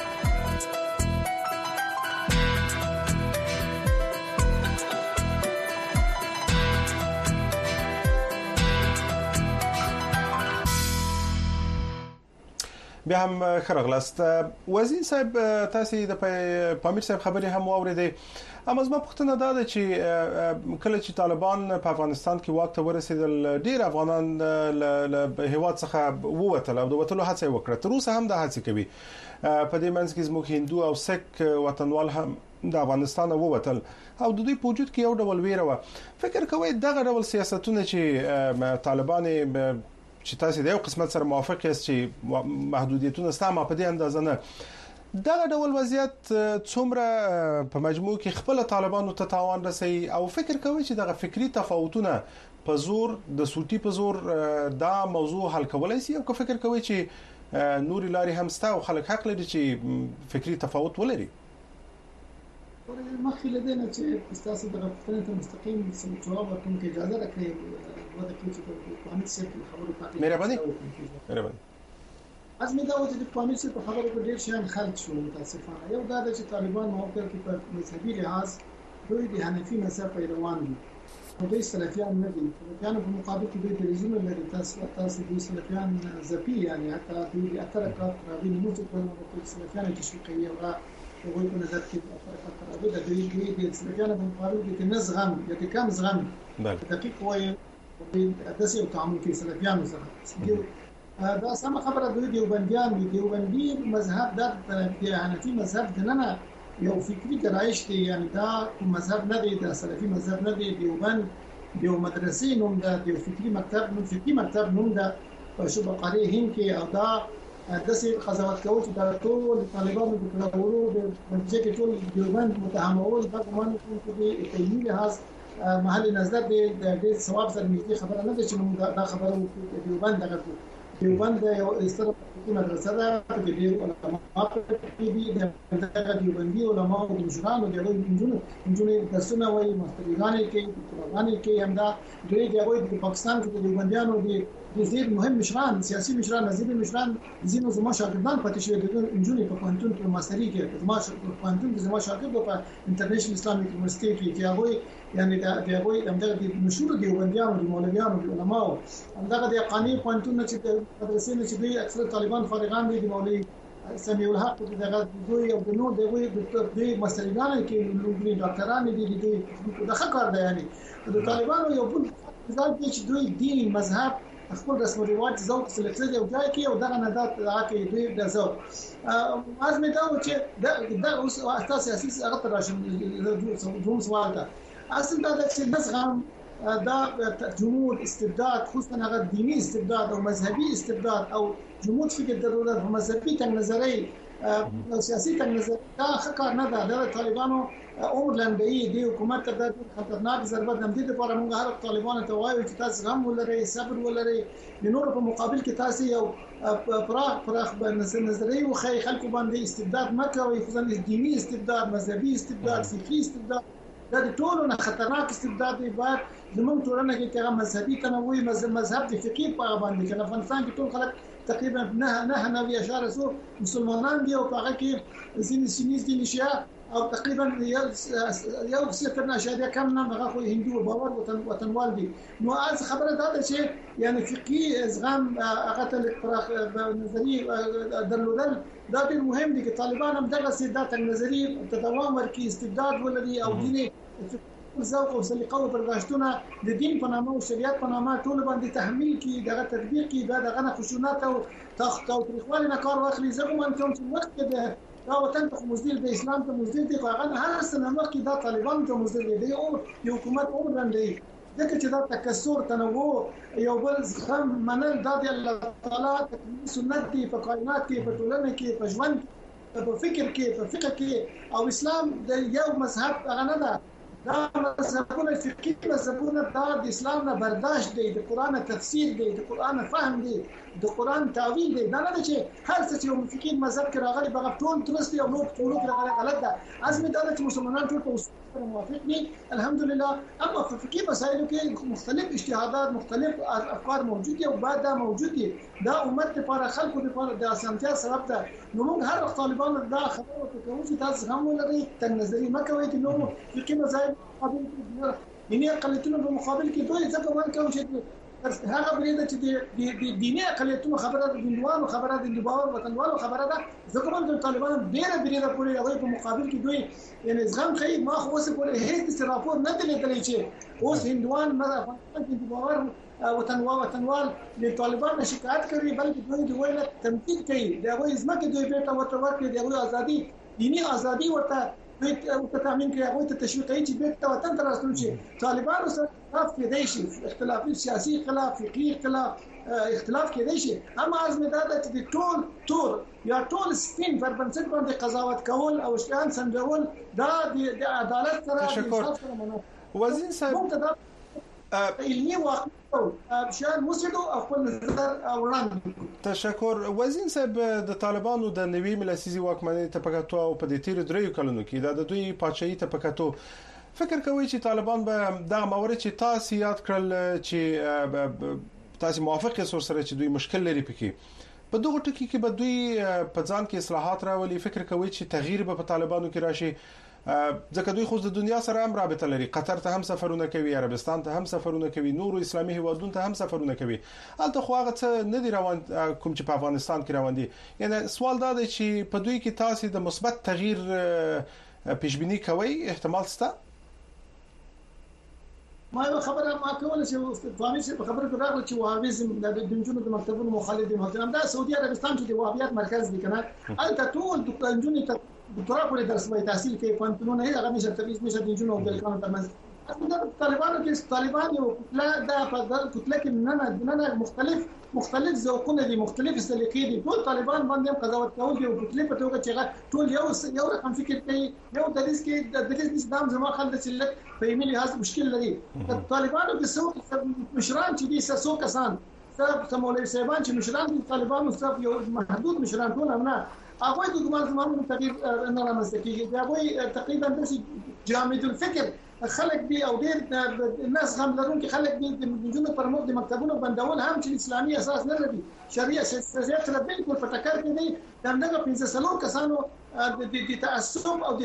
بیا هم خرغلست وزیر صاحب، تاسو د پامیر صاحب خبري هم واوریدې، اما زما پوښتنه دا ده چې کله چې طالبان په افغانستان کې واک ته ورسېدل، ډیر افغانان له هیواد څخه ووتل او د وټلو هڅه وکړه، تر اوسه هم د هڅې کوي. په دې منځ کې زموږ هندو او سک وطنوال هم د افغانستان ووتل او د دوی په وجود کې یو ډول ویره و. فکر کوئ دغه ډول سیاستونه چې طالبان چې تاسو د یو قسمت سره موافق یاست چې محدودیتونه ستاسو په دې اندازه نه، دغه ډول وضعیت څومره په مجموع کې خپل طالبانو ته تاوان رسي، او فکر کوي چې دغه فکری تفاوتونه په زور د سوټي په زور دا موضوع حل کولای شي، او که فکر کوي چې نوري لاري هم ستاسو خلک حق لري چې فکری تفاوت ولري؟ مخکې له دې نه چې تاسو د غوښتنې ته مستقیم جواب ورکوم کې اجازه راکړئ، ودا کې چې په پامیر سره خبرو پاتې مهرباني مهرباني از می دا و چې په امیر په خبرو کې ډیر شان خلک شو متاسفانه. یو دا چې طالبان موقع کې په مذهبي لحاظ دوی د حنفي مذهب پیروان دي، دوی سلفیان نه دي. سلفیان په مقابل کې دوی د رژیم لري. تاسو تاسو دوی سلفیان زپی یعنی حتی دوی اتره کار راوي نو چې په سلفیان تشویقي او هغوی په نظر کې اتره کار دوی دوی د سلفیان په مقابل کې نزغم یا د کم زغم دقیق وایي د داسې تعامل کې سلفیان سره دا سم خبره. دوی دیوبندیان دي، دیوبندي مذهب د حنفي مذهب دنه یو فکری ګرایش دی، یعنی دا مذهب نه دی، د سلفي مذهب نه دی. دیوبند یو مدرسې نوم ده، یو فکری مکتب نوم فکری مکتب نوم ده په شوبه قاری هند کې. او دا د سې قضاوت کوي چې د ټول طالبانو د کړهورو د منځ کې ټول دیوبند متهمول په ګمان کې د علمي لحاظ محل نظر دی د دې ثواب سره نږدې خبره نه ده چې موږ دا خبره دیوبند دغه دیوبند یو استره په مدرسه ده چې ډېر علماء پکې دي. د دیوبندي علماء او مشرانو د انجونو انجونو درسونه وایي، مستریان کې دکتوران کې هم دا دوی د پاکستان کې د دیوبندیانو دي د زیر مهم مشران سیاسي مشران نظیب مشران زینو زما شاګردان پاتې شوی دي. انجونو په پوهنتون کې ماستری کې زما پوهنتون کې زما شاګرد په انټرنیشنل اسلامي یونیورسيټي کې چې هغه یعنی دا د هغه همدغه د مشهور دیوبندیانو د مولویانو د علماو همدغه د قانی پوهنتون چې مدرسې نه چې دوی اکثر طالبان فارغان دي، د مولوی سمیع الحق دغه دوی او د نور دغه د مستریان کې لوګري ډاکټران دي دوی د خکار دی. یعنی د طالبانو یو بل ځل چې دوی دین مذهب خپل رسم رواج ذوق سلیقه او ځای کې او دغه نه دا کې دوی د ذوق لازم دا و چې دا اوس اساس سیاسي هغه راشم دوم سوال ده. اصل دا چې نزغم دا جمود استبداد خصوصا هغه دینی استبداد او مذهبي استبداد او جمود فکر د دولت مذهبي تنگ نظری او سیاسي تنگ نظر دا خکار نه ده. د طالبانو عمر لنډي دی حکومت ته د خطرناک ضربت د دې لپاره موږ هر طالبانو ته وایو چې تاسو غم ولرئ، صبر ولرئ. د نور په مقابل کې تاسو یو پراخ پراخ نظریه او خی خلکو باندې استبداد مکوئ، خصوصا دینی استبداد، مذهبي استبداد، فکری استبداد. دا د ټولو نه خطرناک استبداد دی. باید زموږ ټولنه کې هغه مذهبي تنوع مذهب د فقيه په باندې کې افغانستان کې ټول خلک تقریبا نه نه نوي اشاره سو مسلمانان دي او هغه کې ځینې سنیز دي نشیا او تقریبا یو څه نه شاده کم نه هغه خو هندو باور وطن وطنوال دي. نو از خبره دا چې یعنی فقيه ازغام هغه ته پراخ نظری درلودل دا ډیر مهم دي چې طالبان هم دغه سیاست نظری تداوم ورکړي، استبداد ولري او دیني ذوق او سلیقه او برداشتونه د دین په نامه او شریعت په نامه ټول باندې تحمیل کی دغه تطبیق کی دا دغه خشونت او تخت او تاریخوالي نه کار واخلي. زه کوم کوم چې وخت کې دا وطن ته مزدل د اسلام ته مزدل دی، هغه هر څه نه مخکې دا طالبان ته مزدل دی او یو حکومت عمر باندې ځکه چې دا تکثر تنوع یو بل زخم منل دا د الله تعالی سنت دی په کائنات کې، په ټولنه کې، په ژوند، په فکر کې، په فقه کې. او اسلام د یو مذهب هغه نه ده، دا مذهبونه فقهي مذهبونه دا د اسلام نه برداشت دی، د قران تفسیر دی، د قران فهم دی، د قران تعویل دی. دا نه چې هر څه یو فقهي مذهب کې راغلي بغه ټول درست دی او نو ټول راغلي غلط ده. عزم دا چې مسلمانان ټول په موافق دي الحمدلله. اما په فقهي مسایلو کې مختلف اجتهادات، مختلف افکار موجود دي او بعد دا موجود دي. دا امت لپاره خلکو لپاره د اسانتیا سبب ده. نو موږ هر طالبان دا خبره کوو چې تاسو هم ولرئ تنگ نظری مکوئ چې نو فقهي مسایل مقابل دیني اقلیتونو په مقابل کې دوی ځکه وایي کوم چې هغه بریده چې د دیني اقلیتونو خبره د هندوانو خبره د هندوانو وطنوالو خبره ده. ځکه موږ طالبان ډیره بریده پورې هغه په مقابل کې دوی یعنی زغم کوي. ما خو اوس پورې هیڅ راپور نه دی لیدلی چې اوس هندوان مزه افغانستان کې هندوان وطنوال وطنوال د طالبان شکایت کوي، بلکې دوی د ویل تمثيل کوي. دا وایي ځمکه دوی بیرته ورته ورکړي، د ازادي دینی ازادي ورته او تامین کوي، هغه ته تشویق کوي چې بیرته وطن ته راستون شي. طالبانو سره اختلاف کېدای شي، اختلافي سیاسي اختلاف، فقهي اختلاف اختلاف کېدای شي. اما عزم دا ده چې ټول تور یا ټول سپین پر بنسټ باندې قضاوت کول او شیان سنجول دا د عدالت سره د انصاف سره مناسب. وزیر صاحب علمي واقع شان مسجد او خپل نظر وړاندې. تشکر. وزیر صاحب د طالبانو د نوي ملسیزي واکمنۍ ته پکاتو او په دې تیر دریو کلونو کې د دوی پاچاهي ته پکاتو فکر کوي چې طالبان به دا مورد چې تاسو یاد کړل چې تاسو موافق یې سره چې دوی مشکل لري پکې په دغه ټکی کې به دوی په ځان کې اصلاحات راولي، فکر کوي چې تغییر به په طالبانو کې راشي، ځکه دوی خو د دنیا سره هم رابطه لري، قطر ته هم سفرونه کوي، عربستان ته هم سفرونه کوي، نورو اسلامي هیوادونو ته هم سفرونه کوي. البته خو هغه څه نه دی روان کوم چې په افغانستان کې روان دي. یعنی سوال دا دی چې په دوی کې تاسو د مثبت تغییر پیشبینی کوي، احتمال شته؟ ما یو خبره ما کوله چې فهمي چې په خبره کې راغله چې وهابیزم د دنجونو د مکتبونو مخالف دي. مثلا دا سعودي عربستان چې د وهابیت مرکز دی کنه، البته ټول د دنجونو ته دکتورا پورې درس وایي، تحصیل کوي، پانتونونه هیڅ هغه نشه تبعیض نشه دنجونو او د کانو ترمنځ. د طالبانو کې طالبان یو کتله د په کتله کې نه نه مختلف مختلف ذوقونه دي، مختلف سلیقې دي. ټول طالبان باندې قضاوت کوي او کتله په توګه چې ټول یو یو رقم فکر کوي. یو د دې کې د دې نظام زما خل د سلک په ایمیل هاڅ مشکل لري. طالبانو کې څو مشران چې دي څو کسان صاحب مولوي صاحبان چې مشران دي طالبانو صاحب یو محدود مشران ټول نه هغه د ګمان زمانو تغییر نه رامنځته کیږي. هغه تقریبا د جامد الفکر خلک دی او ډېر ناس هم لرونکي خلک دی د جنونو پر مخ د مکتبونو بندول هم چې اسلامي اساس نه لري، شریعه شریعت سره بالکل په ټکر کې دی. دغه پنځه سلو کسانو د تعصب او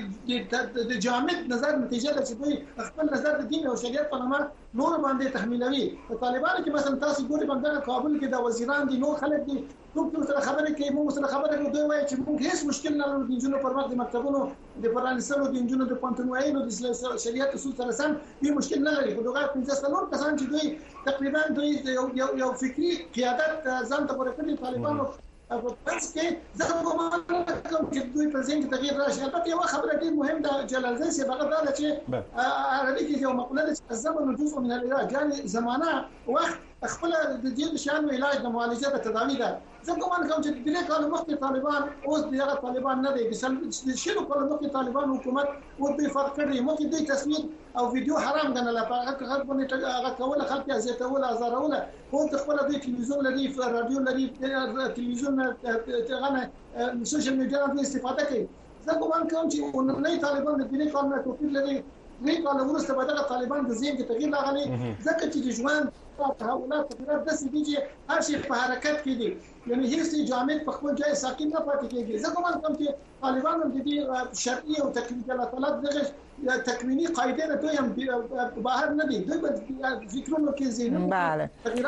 د د جامد نظر نتیجه ده چې دوی خپل نظر د دین او شریعت په نامه نور باندې تحمیلوي. په طالبانو کې مثلا تاسو ګورئ باندې کابل کې د وزیران دي، نور خلک دي، ټول سره خبرې کوي، موږ سره خبرې کوي، دوی وایي چې موږ هیڅ مشکل نه لرو د جنونو پر مخ د مکتبونو د پرانیستلو د جنونو د پانتونوایلو د شریعت اصول سره سم دې مشکل نه لري. خو دغه پنځه سلو کسان چې دوی تقریبا دوی یو یو فکری قیادت ځان ته ورکړي طالبانو بس کې زه کوم چې دوی په ځین کې تغییر راشي. البته یو خبره ډېر مهم ده جلال زین سی هغه دا چې عربي کې یو مقوله ده الزمن جزء من العلاج، یعنی زمانه وخت خپل د دې شان علاج د معالجه د تداوی ده. زه کوم کوم چې د دې کال مخکې طالبان اوس دغه طالبان نه دي، د شنو کال مخکې طالبان حکومت او دوی فرق کړی، مخکې دوی تصویر او ویډیو حرام ګڼل، په هغه خلک باندې هغه کوله خلک ازیتول ازاروله. خو خپل دوی ټلویزیون لري، رادیو لري، ټلویزیون څنګه سوشل میډیا باندې استفاده کوي. زه کوم کوم چې نړۍ طالبان د دې کال نه توپیر لري، نه کال ورسته به دغه طالبان د ذهن کې تغییر راغلی، ځکه چې د ژوند تحولات تغیرات داسې دي چې هر شي په حرکت کې دي، یعنی هیڅ جامد په خپل ځای ساکن نه پاتې کېږي. زه کوم کوم چې طالبان د دې شرعي او تکویني الله تعالی دغه تکویني قاعده نه دوی هم بهر نه دي، دوی په فکرونو کې زینو بله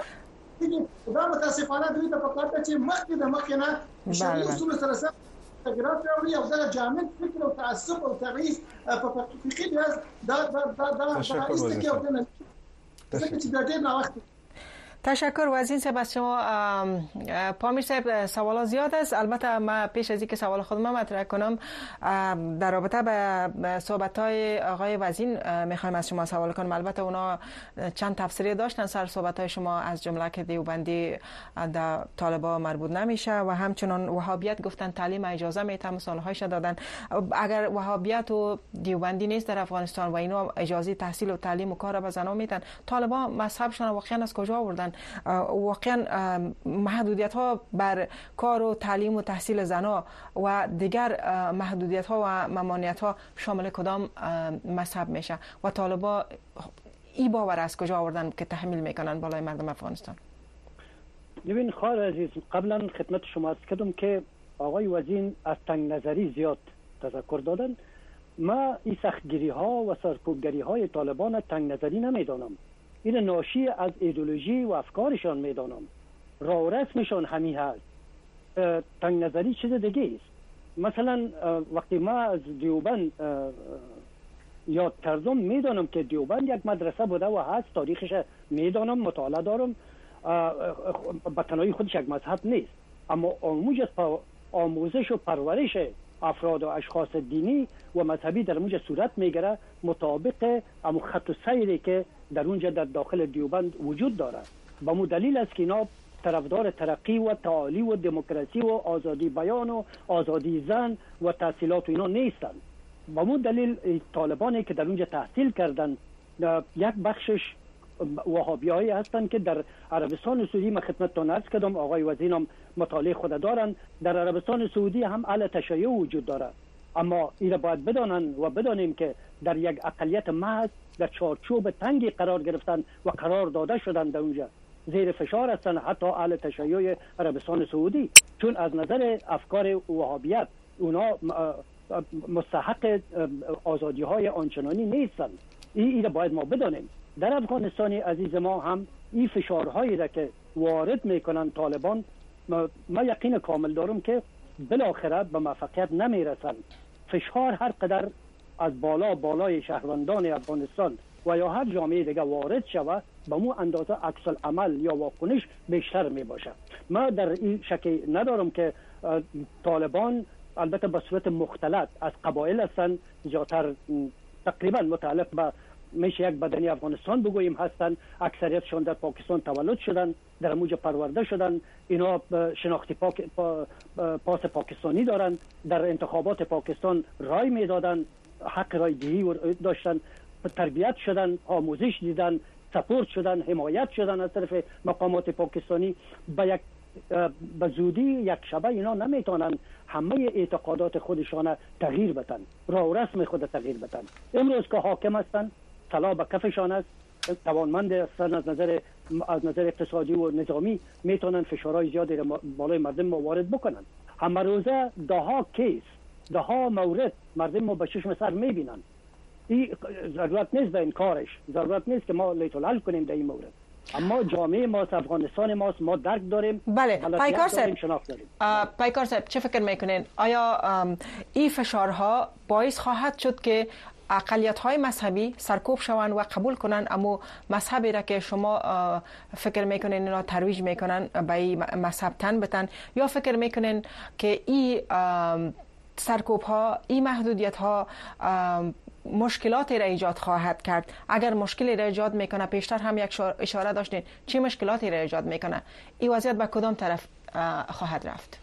دا متاسفانه دوی ته پکار ده چې مخکې د مخکې نه شرعي اصول سره سره تغیرات راوړي او دا جامد فکر او تعصب او تبعیض په فقهي لحاظ دا دا دا دا استکی او نه ځکه چې دا ډېر ناوخته. تشکر وزین صاحب از شما. پامیر صاحب سوالات زیاد است، البته ما پیش از اینکه سوال خودم مطرح کنم در رابطه به صحبت‌های آقای وزین میخوایم از شما سوال کنم. البته اونا چند تفسیری داشتن سر صحبت‌های شما، از جمله که دیوبندی در طالبان مربوط نمیشه و همچنان وهابیت گفتن تعلیم اجازه میده، مثال‌هایش دادن. اگر وهابیت و دیوبندی نیست در افغانستان و اینا اجازه تحصیل و تعلیم و کار به زنان میدن، طالبان مذهبشون واقعا از کجا آوردن؟ واقعا محدودیت ها بر کار و تعلیم و تحصیل زنها و دیگر محدودیت ها و ممانعت ها شامل کدام مذهب میشه و طالبا ای باور از کجا آوردن که تحمیل میکنن بالای مردم افغانستان؟ ببین خواهر عزیز، قبلا خدمت شما عرض کردم که آقای وزین از تنگ نظری زیاد تذکر دادن. ما این سختگیری ها و سرکوبگری های طالبان تنگ نظری نمیدانم، این ناشی از ایدئولوژی و افکارشان میدانم. راه و رسمشان همین هست. تنگ نظری چیز دیگه است. مثلا وقتی ما از دیوبند یاد کردم میدانم که دیوبند یک مدرسه بوده و هست، تاریخش میدانم، مطالعه دارم. به تنهایی خودش یک مذهب نیست، اما آموزش و پرورش افراد و اشخاص دینی و مذهبی در اونجا صورت میگیره مطابق امو خط و سیری که در اونجا در داخل دیوبند وجود داره. با مو دلیل است که اینا طرفدار ترقی و تعالی و دموکراسی و آزادی بیان و آزادی زن و تحصیلات و اینا نیستن. با مو دلیل طالبانی که در اونجا تحصیل کردن یک بخشش وهابیایی هستند که در عربستان سعودی، ما خدمتتون عرض کردم آقای وزینم مطالعه خود دارن، در عربستان سعودی هم اهل تشیع وجود داره. اما اینا باید بدانن و بدانیم که در یک اقلیت محض در چارچوب تنگی قرار گرفتن و قرار داده شدن در اونجا. زیر فشار هستند، حتی اهل تشیع عربستان سعودی، چون از نظر افکار وهابیت اونا مستحق آزادی های آنچنانی نیستند. این را باید ما بدانیم. در افغانستان عزیز ما هم این فشارهایی را که وارد میکنن طالبان، ما یقین کامل دارم که بالاخره به موفقیت نمیرسند. فشار هر قدر از بالا بالای شهروندان افغانستان و یا هر جامعه دیگه وارد شود، به مو اندازه عکس العمل یا واکنش بیشتر می باشه. ما در این شکی ندارم که طالبان البته به صورت مختلط از قبایل هستند، زیادتر تقریبا متعلق به میشه یک بدنی افغانستان بگوییم هستند، اکثریتشون در پاکستان تولد شدن، در موجه پرورده شدن، اینا شناختی پاک پا پاس پاکستانی دارن، در انتخابات پاکستان رای میدادن، حق رای دهی داشتن، تربیت شدن، آموزش دیدن، سپورت شدن، حمایت شدن از طرف مقامات پاکستانی. به یک به زودی یک شبه اینا نمیتونن همه اعتقادات خودشان تغییر بدن، راه و رسم خود تغییر بدن. امروز که حاکم هستن، طلا به کفشان است، توانمند هستن از نظر از نظر اقتصادی و نظامی، میتونن فشارهای زیادی را بالای مردم ما وارد بکنن. همه روزه ده ها کیس، ده ها مورد مردم ما به چشم سر میبینن. این ضرورت نیست به این کارش، ضرورت نیست که ما لیت الحل کنیم در این مورد. اما جامعه ما، افغانستان ماست، ما درک داریم. بله پیکار صاحب، پیکار صاحب چه فکر میکنین؟ آیا این فشارها باعث خواهد شد که اقلیت‌های مذهبی سرکوب شوند و قبول کنند اما مذهبی را که شما فکر میکنین اینا ترویج میکنن به این مذهب تن بتن، یا فکر میکنین که این سرکوب ها، این محدودیت ها مشکلاتی را ایجاد خواهد کرد؟ اگر مشکلی را ایجاد میکنه، پیشتر هم یک اشاره داشتین، چه مشکلاتی را ایجاد میکنه؟ این وضعیت به کدام طرف خواهد رفت؟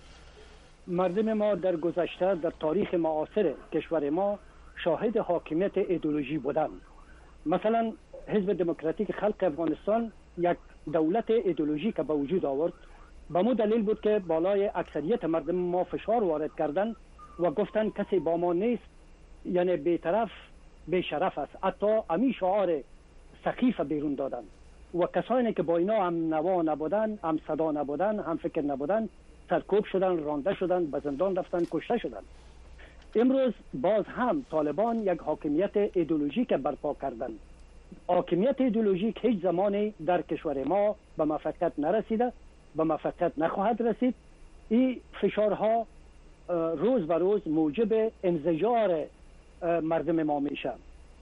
مردم ما در گذشته، در تاریخ معاصر کشور ما شاهد حاکمیت ایدئولوژی بودند. مثلا حزب دموکراتیک خلق افغانستان یک دولت ایدئولوژی که به وجود آورد، به مو دلیل بود که بالای اکثریت مردم ما فشار وارد کردن و گفتن کسی با ما نیست، یعنی بی‌طرف بی‌شرف است. حتی امی شعار سخیف بیرون دادن و کسانی که با اینا هم نوا نبودن، هم صدا نبودن، هم فکر نبودن، سرکوب شدن، رانده شدن، به زندان رفتن، کشته شدن. امروز باز هم طالبان یک حاکمیت ایدئولوژیک برپا کردند. حاکمیت ایدئولوژیک هیچ زمانی در کشور ما به موفقیت نرسیده، به موفقیت نخواهد رسید. این فشارها روز به روز موجب انزجار مردم ما میشه.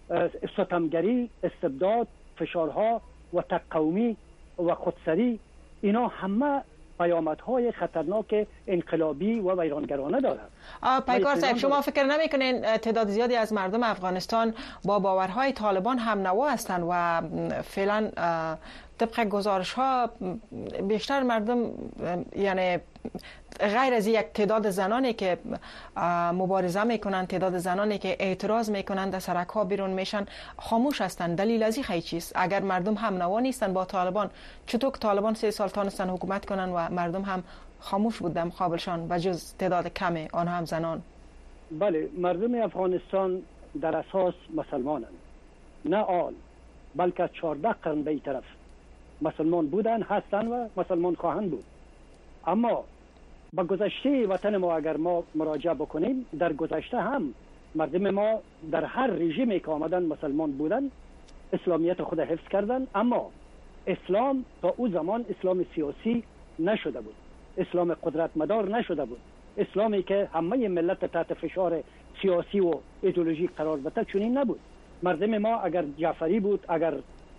ستمگری، استبداد، فشارها و تقومی و خودسری، اینا همه پیامدهای خطرناک انقلابی و ویرانگرانه دارد. پیکار صاحب، شما فکر نمی‌کنین تعداد زیادی از مردم افغانستان با باورهای طالبان هم نوا هستند و فعلا طبق گزارش ها بیشتر مردم، یعنی غیر از یک تعداد زنانی که مبارزه میکنن، تعداد زنانی که اعتراض میکنن، در سرک ها بیرون میشن، خاموش هستند. دلیل از این خیلی چیست؟ اگر مردم هم نوا نیستن با طالبان، چطور طالبان سه سال تانستن حکومت کنن و مردم هم خاموش بودن مقابلشان و جز تعداد کمی آنها هم زنان؟ بله، مردم افغانستان در اساس مسلمانند، نه آل، بلکه از چهارده قرن به این طرف مسلمان بودن، هستن و مسلمان خواهند بود. اما با گذشته وطن ما اگر ما مراجعه بکنیم، در گذشته هم مردم ما در هر رژیمی که آمدن مسلمان بودن، اسلامیت خود حفظ کردن، اما اسلام تا او زمان اسلام سیاسی نشده بود، اسلام قدرت مدار نشده بود، اسلامی که همه ملت تحت فشار سیاسی و ایدئولوژیک قرار بده چنین نبود. مردم ما اگر جعفری بود، اگر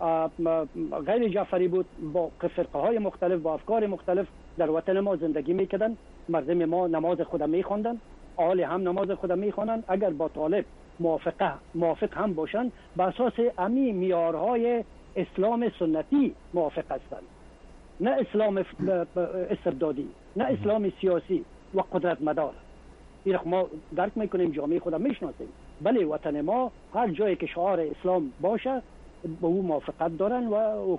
غیر جعفری بود، با فرقه های مختلف، با افکار مختلف در وطن ما زندگی میکردن. مردم ما نماز خود میخواندن، آل هم نماز خود میخوانند. اگر با طالب موافقه موافق هم باشند، به اساس امی معیارهای اسلام سنتی موافق هستند، نه اسلام استبدادی، نه اسلام سیاسی و قدرت مدار. این ما درک میکنیم، جامعه خود میشناسیم. بله، وطن ما هر جایی که شعار اسلام باشه به او موافقت دارن و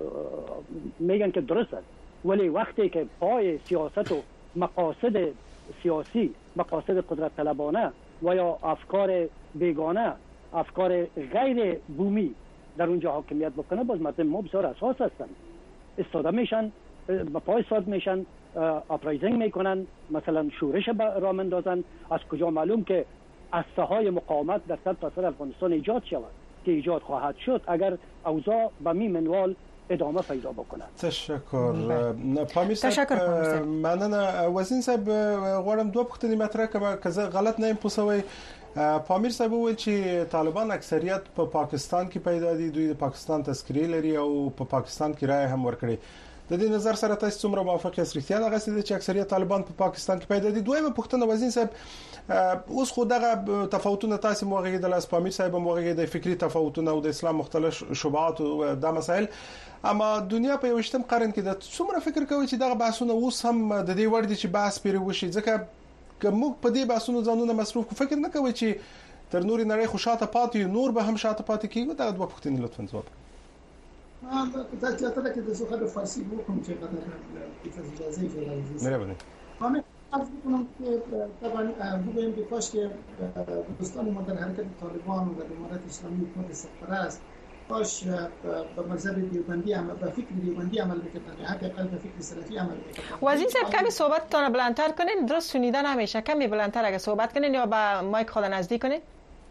میگن که درست است. ولی وقتی که پای سیاست و مقاصد سیاسی، مقاصد قدرت طلبانه و یا افکار بیگانه، افکار غیر بومی در اونجا حاکمیت بکنه، باز مردم ما بسیار اساس هستند. استاده میشن، به پای استاد میشن، اپرایزینگ میکنن، مثلا شورش را مندازن. از کجا معلوم که استه های مقاومت در سرتاسر افغانستان ایجاد شود که ایجاد خواهد شد اگر اوضاع به می منوال ادامه پیدا بکنه. تشکر. پامیر صاحب مننه. وزین صاحب غواړم دوه پوښتنې مطرح کړم که زه غلط نه یم پوسوي. پامیر صاحب وویل چې طالبان اکثریت په پا پاکستان کې پیدا دي، دوی د پاکستان تذکرې لري او په پا پاکستان کې رائے هم ورکړي. د دې نظر سره تاسو څومره موافق یاست؟ رښتیا هغه څه چې اکثریت طالبان په پا پاکستان کې پیدا دي؟ دویمه پوښتنه وزین صاحب، اوس خو دغه تفاوتونه تاسو موغه د لاس پامیر صاحب موغه د فکری تفاوتونه او د اسلام مختلف شبهات او د مسائل، اما دنیا په یوشتم قرن کې د څومره فکر کوي چې دغه بحثونه اوس هم د دې وړ دي چې بحث پیری وشي؟ ځکه کوم په دې بحثونو ځانونه مصروف کو فکر نه کوي چې تر نوري نړۍ خو شاته پاتې نور به هم شاته پاتې کیږي؟ دا دوه پوښتنې لطفا ځواب ما دا چې تر کې د څه خبره فارسی وکم چې قدر د اجازه یې مهرباني. همه از میکنم که طبعا بگویم که کاش که دوستان ما در حرکت طالبان و در امارت اسلامی حکومت سرپرست کاش به مذهب دیوبندی عمل، به فکر دیوبندی عمل میکردن، حداقل به فکر سلفی عمل میکردن. وزیر صاحب کمی صحبتتون بلندتر کنین، درست شنیده نمیشه، کمی بلندتر اگه صحبت کنین یا با مایک خود نزدیک کنین.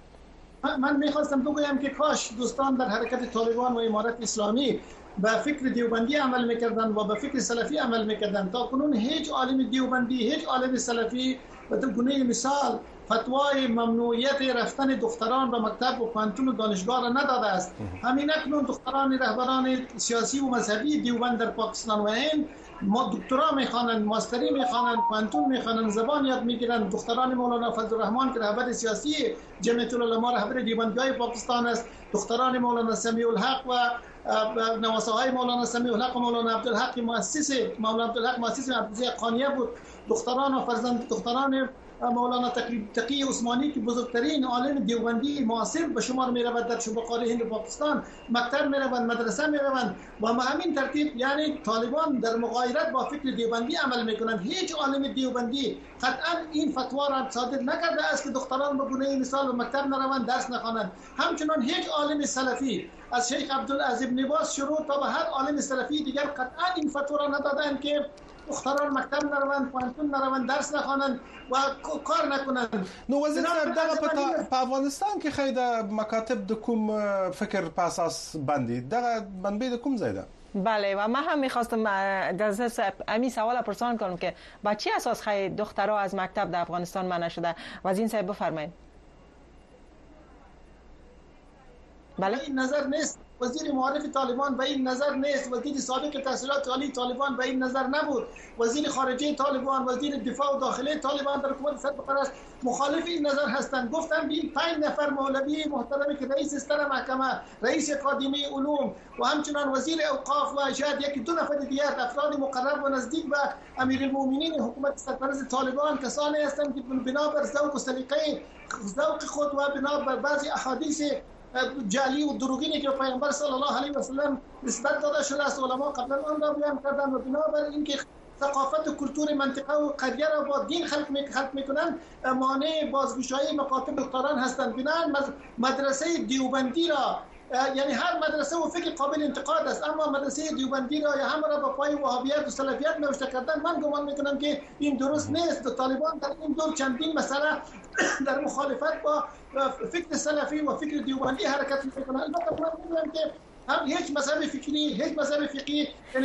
من میخواستم بگویم که کاش دوستان در حرکت طالبان و امارت اسلامی به فکر دیوبندی عمل میکردن و به فکر سلفی عمل میکردن. تا کنون هیچ عالم دیوبندی، هیچ عالم سلفی به گونه مثال فتوای ممنوعیت رفتن دختران به مکتب و پانتون و دانشگاه را نداده است. همین اکنون دختران رهبران سیاسی و مذهبی دیوبند در پاکستان و هند ما دکترا میخوانند، ماستری میخوانند، پانتون میخوانند، زبان یاد میگیرند. دختران مولانا فضل الرحمن که رهبر سیاسی جمعیت العلماء رهبر دیوبندگاه پاکستان است، دختران مولانا سمیع الحق و نواسه های مولانا سمیع الحق و مولانا عبدالحق مؤسس مولانا عبدالحق مؤسس مدرسه قانیه بود، دختران و فرزند دختران مولانا تقی عثمانی که بزرگترین عالم دیوبندی معاصر به شمار می رود در شبه قاره هند و پاکستان، مکتب می روند، مدرسه می روند و ما همین ترتیب یعنی طالبان در مغایرت با فکر دیوبندی عمل می کنند. هیچ عالم دیوبندی قطعا این فتوا را صادر نکرده است که دختران به گونه مثال به مکتب نروند، درس نخوانند. همچنان هیچ عالم سلفی از شیخ عبدالعزیز ابن باز شروع تا به هر عالم سلفی دیگر قطعا این فتوا را ندادند که دختران مکتب نروند، پانتون نروند، درس نخوانند و کار نکنند. نو وزیر صاحب دغه په افغانستان کې خې د مکاتب د کوم فکر په اساس باندې دغه منبع د کوم ځای ده؟ بله و من هم میخواستم در همین سوال پرسان کنم که با چی اساس خیلی دخترها از مکتب در افغانستان منع شده؟ وزیر صاحب بفرمایید. بله این نظر نیست. وزیر معارف طالبان به این نظر نیست، وزیر سابق تحصیلات عالی طالبان به این نظر نبود، وزیر خارجه طالبان، وزیر دفاع و داخله طالبان در حکومت سرپرست مخالف این نظر هستند. گفتم بین پنج نفر مولوی محترمی که رئیس استر محکمه، رئیس اکادمی علوم و همچنان وزیر اوقاف و شاید یکی دو نفر دیگر افراد مقرب و نزدیک به امیرالمومنین حکومت سرپرست طالبان کسانی هستند که بنابر ذوق و سلیقه ذوق خود و بنابر بعضی احادیث جعلی و دروغینی که پیامبر صلی الله علیه و سلم نسبت داده شده است علما قبلا آن را بیان کردند و بنابر اینکه ثقافت و کلتور منطقه و قریه را با دین خلق خلق میکنند مانع بازگشایی مکاتب دختران هستند. بنابراین مدرسه دیوبندی را یعنی هر مدرسه و فکر قابل انتقاد است، اما مدرسه دیوبندی را یا هم را با پای وهابیت و سلفیت نوشته کردن من گمان میکنم که این درست نیست. طالبان در این دور چندین مسئله در مخالفت با فکر سلفی و فکر دیوبندی حرکت میکنند. البته من میگم که هم هیچ مذهب فکری، هیچ مذهب فقهی یعنی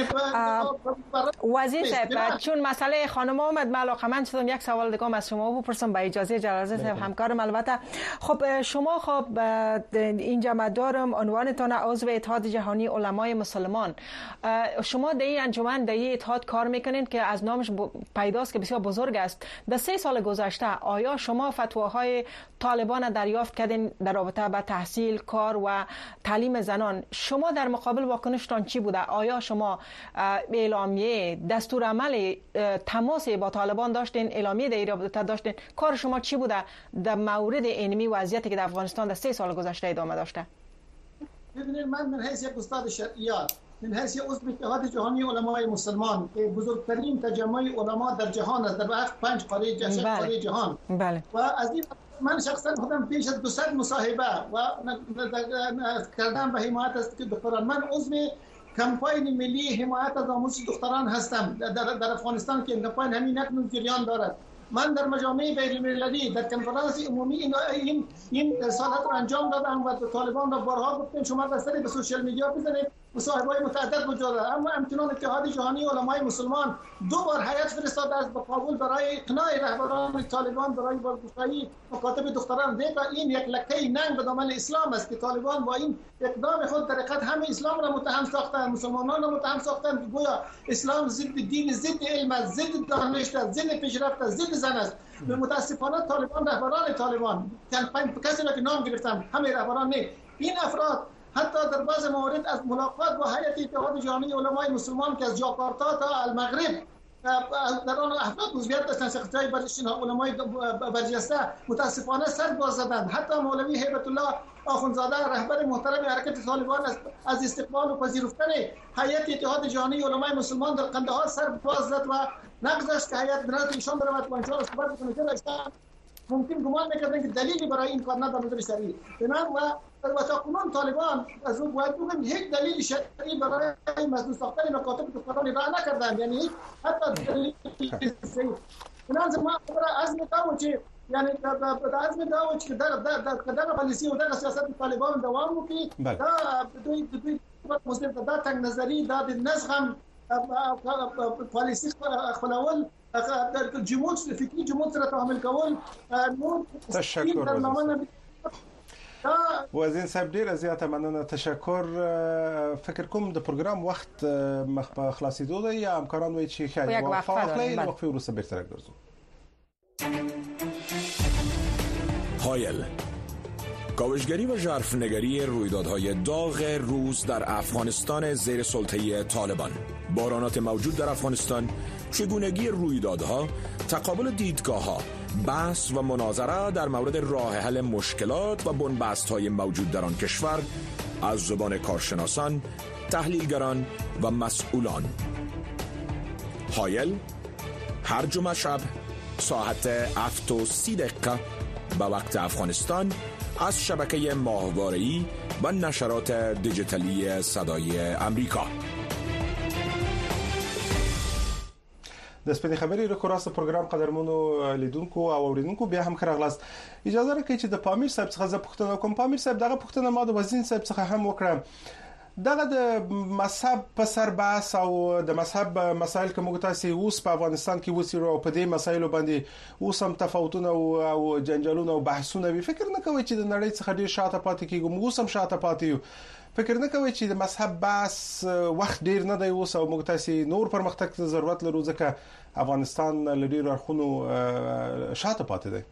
وزیر صاحب چون مسئله خانم آمد من علاقه‌مند شدم یک سوال دیگه از شما بپرسم با اجازه جلال صاحب همکارم. البته خب شما خب اینجا مدارم عنوانتان عضو اتحاد جهانی علمای مسلمان، شما در این انجمن در این اتحاد کار میکنید که از نامش پیداست که بسیار بزرگ است. در سه سال گذشته آیا شما فتواهای طالبان دریافت کردین در رابطه با تحصیل، کار و تعلیم زنان؟ شما در مقابل واکنشتان چی بوده؟ آیا شما اعلامیه دستور عمل تماس با طالبان داشتین، اعلامیه در این رابطه داشتین؟ کار شما چی بوده در مورد اینمی وضعیتی که در افغانستان در سه سال گذشته ادامه داشته؟ ببینید من من حیث یک استاد شرعیات، من حیث عضو اتحاد جهانی علمای مسلمان که بزرگترین تجمع علما در جهان است، در وقت پنج قاره جهان قاره جهان بله. و از این من شخصا خودم پیش از دوصد مصاحبه و کردم و حمایت است که دکتران من عضو کمپاین ملی حمایت از آموزش دختران هستم در, در افغانستان که کمپاین همین اکنون جریان دارد. من در مجامع بین‌المللی در کنفرانس عمومی این این این رسالت را انجام دادم و طالبان را بارها گفتم شما بسری به سوشال میدیا بزنید، مصاحبه‌های متعدد وجود دارد. اما همچنان اتحاد جهانی علمای مسلمان دو بار هیئت فرستاده است به کابل برای اقناع رهبران طالبان برای بازگشایی مکاتب دختران. دیگه این یک لکه ننگ به دامن اسلام است که طالبان با این اقدام خود در حقیقت همه اسلام را متهم ساختند، مسلمانان را متهم ساختند که گویا اسلام ضد دین، ضد علم است، ضد دانش است، ضد پیشرفت است، ضد زن است. متاسفانه طالبان، رهبران طالبان کسی را که نام گرفتم همه رهبران نه، این افراد حتی در بعض موارد از ملاقات با هیئت اتحاد جهانی علمای مسلمان که از جاکارتا تا المغرب در آن افراد عضویت داشتند، سکرتری برجسته علمای برجسته متاسفانه سر باز زدند. حتی مولوی هیبت الله آخوندزاده رهبر محترم حرکت طالبان از استقبال و پذیرفتن هیئت اتحاد جهانی علمای مسلمان در قندهار سر باز زد و نگذاشت که هیئت برای ایشان برود و انشاءالله صحبت کنه. ممکن گمان میکردن که دلیلی برای این کار ندارد در شرعی بنام و و تا کنون طالبان از اون باید بگم هیچ دلیل شرعی برای مسدود ساختن مکاتب دختران ارائه نکردند، یعنی حتی دلیل صحیح. بنابراین ما عزم داو چې یعنی د عزم داو چې در در در پالیسی او د سیاست طالبان دوام وکړي دا دوی دوی مسلم دا تنگ نظری دا د نزغم پالیسی خپلول در جمود فکری جمود سره تعامل کول. تشکر وزین صاحب ډیر زیاته مننه. تشکر. فکر کوم د پروګرام وخت مخ په خلاصېدو دی یا همکاران وایي چې خیر وقفه اخلي وقفه وروسته بیرته راګرځو. هایل کاوشگری و ژرفنگری رویدادهای داغ روز در افغانستان زیر سلطه طالبان، بارانات موجود در افغانستان، چگونگی رویدادها، تقابل دیدگاه‌ها، بحث و مناظره در مورد راه حل مشکلات و بنبست‌های موجود در آن کشور از زبان کارشناسان، تحلیلگران و مسئولان. هایل هر جمعه شب ساعت هفت و سی دقیقه به وقت افغانستان از شبکه ماهواره‌ای و نشرات دیجیتالی صدای امریکا. د سپینې خبرې رو کوراست پروګرام قدرمنو لیدونکو او اوریدونکو بیا هم خراغلاست. اجازه راکړئ چې د پامیر صاحب څخه زه پوښتنه کوم. پامیر صاحب دغه پوښتنه ما د وزین صاحب څخه هم وکړه. دغه د مذهب په سر بحث او د مذهب مسایل کوم تاسو اوس په افغانستان کې وسیرو او په دې مسایلو باندې اوس هم تفاوتونه او جنجالونه او بحثونه وي. فکر نه کوي چې د نړۍ څخه ډیر شاته پاتې کیږو، اوس هم شاته پاتې یو. فکر نه کوي چې د مذهب بحث وخت ډیر نه دی اوس او موږ تاسو نور پرمختګ ته ضرورت لرو ځکه افغانستان لري اړخونو شاته پاتې دی.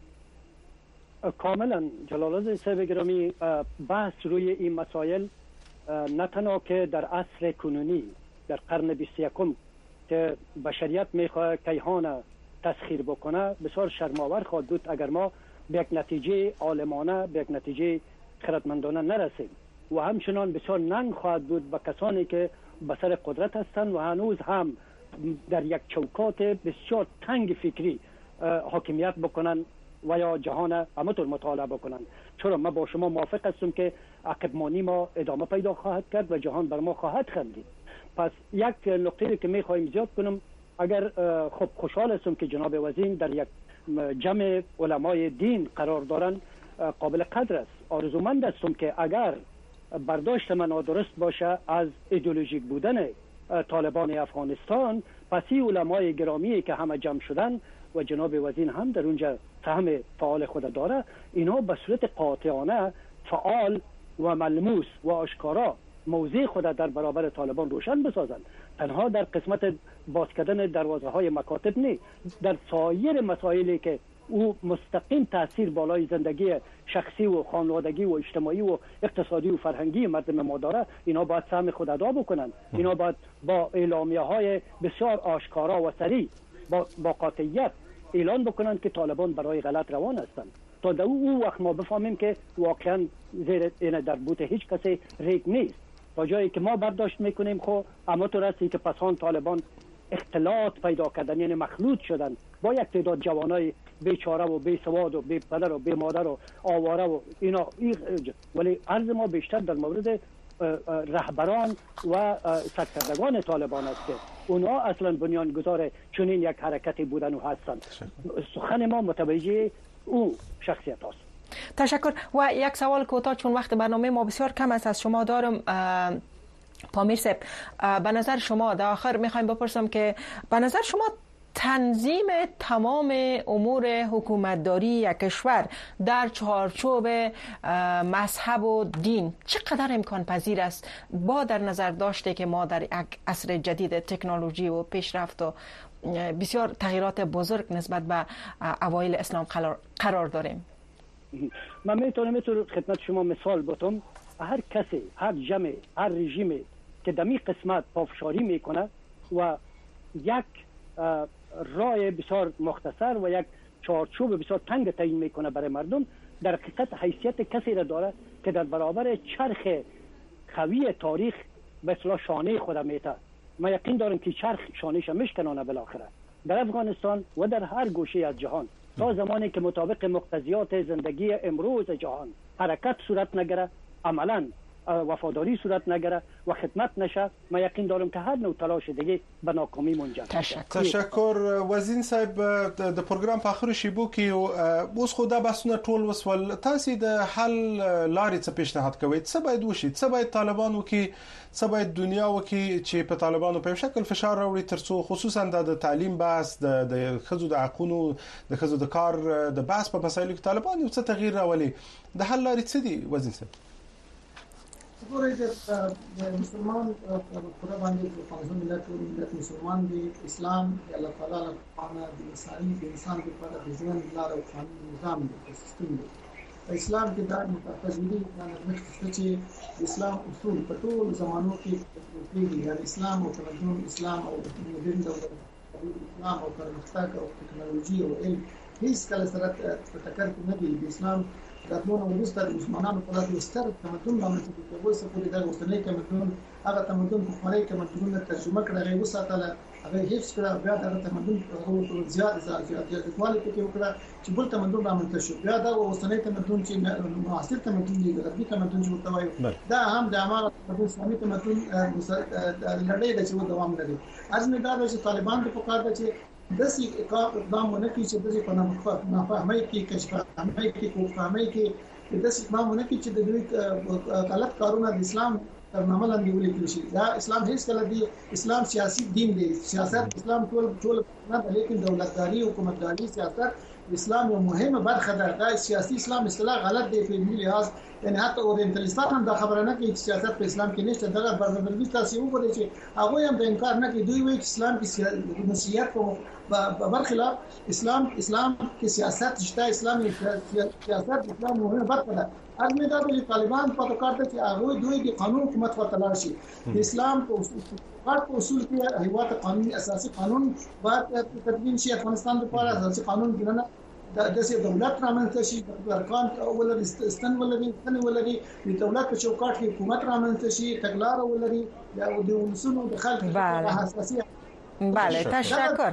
کاملا جلالالله صاحب گرامی، بحث روی این مسائل نه تنها که در عصر کنونی در قرن بیست و یکم که بشریت میخواد کیهان تسخیر بکنه بسیار شرم‌آور خواهد بود اگر ما به یک نتیجه عالمانه، به یک نتیجه خردمندانه نرسیم و همچنان بسیار ننگ خواهد بود به کسانی که به سر قدرت هستند و هنوز هم در یک چوکات بسیار تنگ فکری حاکمیت بکنن و یا جهان همطور مطالعه بکنن. چرا ما با شما موافق هستم که عقبمانی ما ادامه پیدا خواهد کرد و جهان بر ما خواهد خندید. پس یک نکته که میخوایم زیاد کنم، اگر خب خوشحال هستم که جناب وزیر در یک جمع علمای دین قرار دارن، قابل قدر است. آرزومند هستم که اگر برداشت من درست باشه از ایدئولوژیک بودن طالبان افغانستان، پس این علمای گرامی که همه جمع شدن و جناب وزیر هم در اونجا سهم فعال خود داره، اینها به صورت قاطعانه فعال و ملموس و آشکارا موضع خود در برابر طالبان روشن بسازند. تنها در قسمت باز کردن دروازه های مکاتب نه، در سایر مسائلی که او مستقیم تاثیر بالای زندگی شخصی و خانوادگی و اجتماعی و اقتصادی و فرهنگی مردم ما داره، اینا باید سهم خود ادا بکنن. اینا باید با اعلامیه های بسیار آشکارا و سریع با, با قاطعیت اعلان بکنن که طالبان برای غلط روان هستند، تا در او وقت ما بفهمیم که واقعا زیر این در بوت هیچ کسی ریگ نیست. تا جایی که ما برداشت میکنیم خو اما تو رسی که پسان طالبان اختلاط پیدا کردن، یعنی مخلوط شدن با یک تعداد جوانای بیچاره و بی سواد و بی پدر و بی مادر و آواره و اینا. ولی عرض ما بیشتر در مورد رهبران و سرکردگان طالبان است که اونا اصلا بنیانگذار چنین یک حرکتی بودن و هستند. سخن ما متوجه او شخصیت است. تشکر. و یک سوال کوتاه چون وقت برنامه ما بسیار کم است از شما دارم. پامیر صاحب، به نظر شما در آخر میخوایم بپرسم که به نظر شما تنظیم تمام امور حکومتداری یک کشور در چارچوب مذهب و دین چقدر امکان پذیر است با در نظر داشته که ما در یک عصر جدید تکنولوژی و پیشرفت و بسیار تغییرات بزرگ نسبت به اوایل اسلام قرار داریم؟ من میتونم میتونم خدمت شما مثال بتم. هر کسی، هر جمع، هر رژیمی که دمی قسمت پافشاری میکنه و یک رای بسیار مختصر و یک چارچوب بسیار تنگ تعیین میکنه برای مردم، در حقیقت حیثیت کسی را داره که در برابر چرخ خوی تاریخ به اصطلاح شانه خود میته. ما یقین دارم که چرخ شانهش میشکنانه بالاخره. در افغانستان و در هر گوشه از جهان تا زمانی که مطابق مقتضیات زندگی امروز جهان حرکت صورت نگیره، عملا وفاداری صورت نگیره و خدمت نشه، ما یقین دارم که هر نوع تلاش دیگه به ناکامی منجر تشکر. تشکر وزین صاحب. د پروګرام په اخر شیبو کې اوس خو دا بحثونه ټول وسول، تاسو د حل لارې څه پیشنهاد کوئ؟ څه باید وشي؟ څه باید طالبان وکړي؟ څه باید دنیا وکړي چې په طالبانو په شکل فشار راوړي ترڅو خصوصا د تعلیم بحث، د خزو د حقوقو، د خزو د کار د بحث په مسایلو کې طالبان یو څه تغییر راولي؟ د حل لارې څه دي وزین صاحب؟ ګورئ د مسلمان په باندې د افغانستان ملت او ملت مسلمان دی، اسلام د الله تعالی لپاره د انساني د انسان لپاره د ژوند لار او قانون نظام دی، سیستم دی. په اسلام کې دا متفاوتي نه چې اسلام اصول په ټول زمانو کې پیږي، یعنی اسلام او تمدن، اسلام او مدرن دولت، اسلام او پرمختګ او ټکنالوژي او علم هیڅ کله سره ټکر نه دی. د اسلام راتلون وروسته د مسلمانانو په لاس ستر تمدن باندې چې اوسه پورې دا اوسنۍ تمدن هغه تمدن په خوري تمدن ترجمه کړه، هغه وساتله، هغه هیڅ کړه، بیا دا تمدن په زیات زیات زیات کوالټي کې وکړه چې بل تمدن رامنځته شو. بیا دا اوسنۍ تمدن چې معاصر تمدن دی، غربي تمدن چې ورته وایي، دا هم د عامه اسلامي تمدن لړۍ د چې دوام لري. ازمه دا چې طالبان په کار ده چې داسې اقدام ونه کړي چې داسې په نافهمۍ کې کشفهمۍ کې کوفهمۍ کې داسې اقدام ونه کړي چې د دوی غلط کارونه د اسلام تر نامه لاندې ولیکل شي. دا اسلام هیڅ کله دی اسلام سیاسي دین دی، سیاست اسلام ټول ټول نه، لیکن دولتداري حکومتداري سیاست اسلام یو مهمه برخه ده. دا سیاسي اسلام اصطلاح غلط دی په علمي لحاظ، یعنی حتی اورینټالیستان هم دا خبره نه کوي چې سیاست په اسلام کې نشته. دغه برنامه‌ریزي تاسو وګورئ چې هغه هم د انکار نه کوي. دوی وایي چې اسلام کې مسیحیت په برخلاف اسلام اسلام کې سیاست شته، اسلام سیاست اسلام مهمه برخه ده. ازمه دا د طالبان په کار ته چې هغه دوی د قانون حکومت په تلاش شي. د اسلام په اصول کې هیواد قانوني اساسي قانون باید تدوین شي. افغانستان لپاره اساسي قانون ګرنه د داسې دولت رامنځته شي، د ارکان ولري، ستن ولري، ستن ولري، د دولت په چوکاټ کې حکومت رامنځته شي، تګلار ولري، د ولسونو د خلکو حساسیت. بله، تشکر.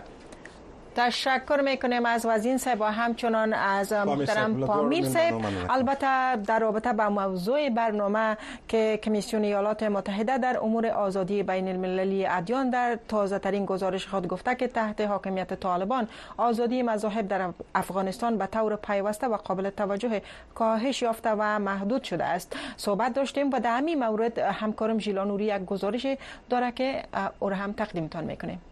تشکر میکنیم از وزین صاحب و همچنان از محترم پامیر صاحب. البته در رابطه با موضوع برنامه که کمیسیون ایالات متحده در امور آزادی بین المللی ادیان در تازه ترین گزارش خود گفته که تحت حاکمیت طالبان آزادی مذاهب در افغانستان به طور پیوسته و قابل توجه کاهش یافته و محدود شده است صحبت داشتیم و در همین مورد همکارم ژیلا نوری یک گزارش داره که او را هم تقدیمتان میکنیم.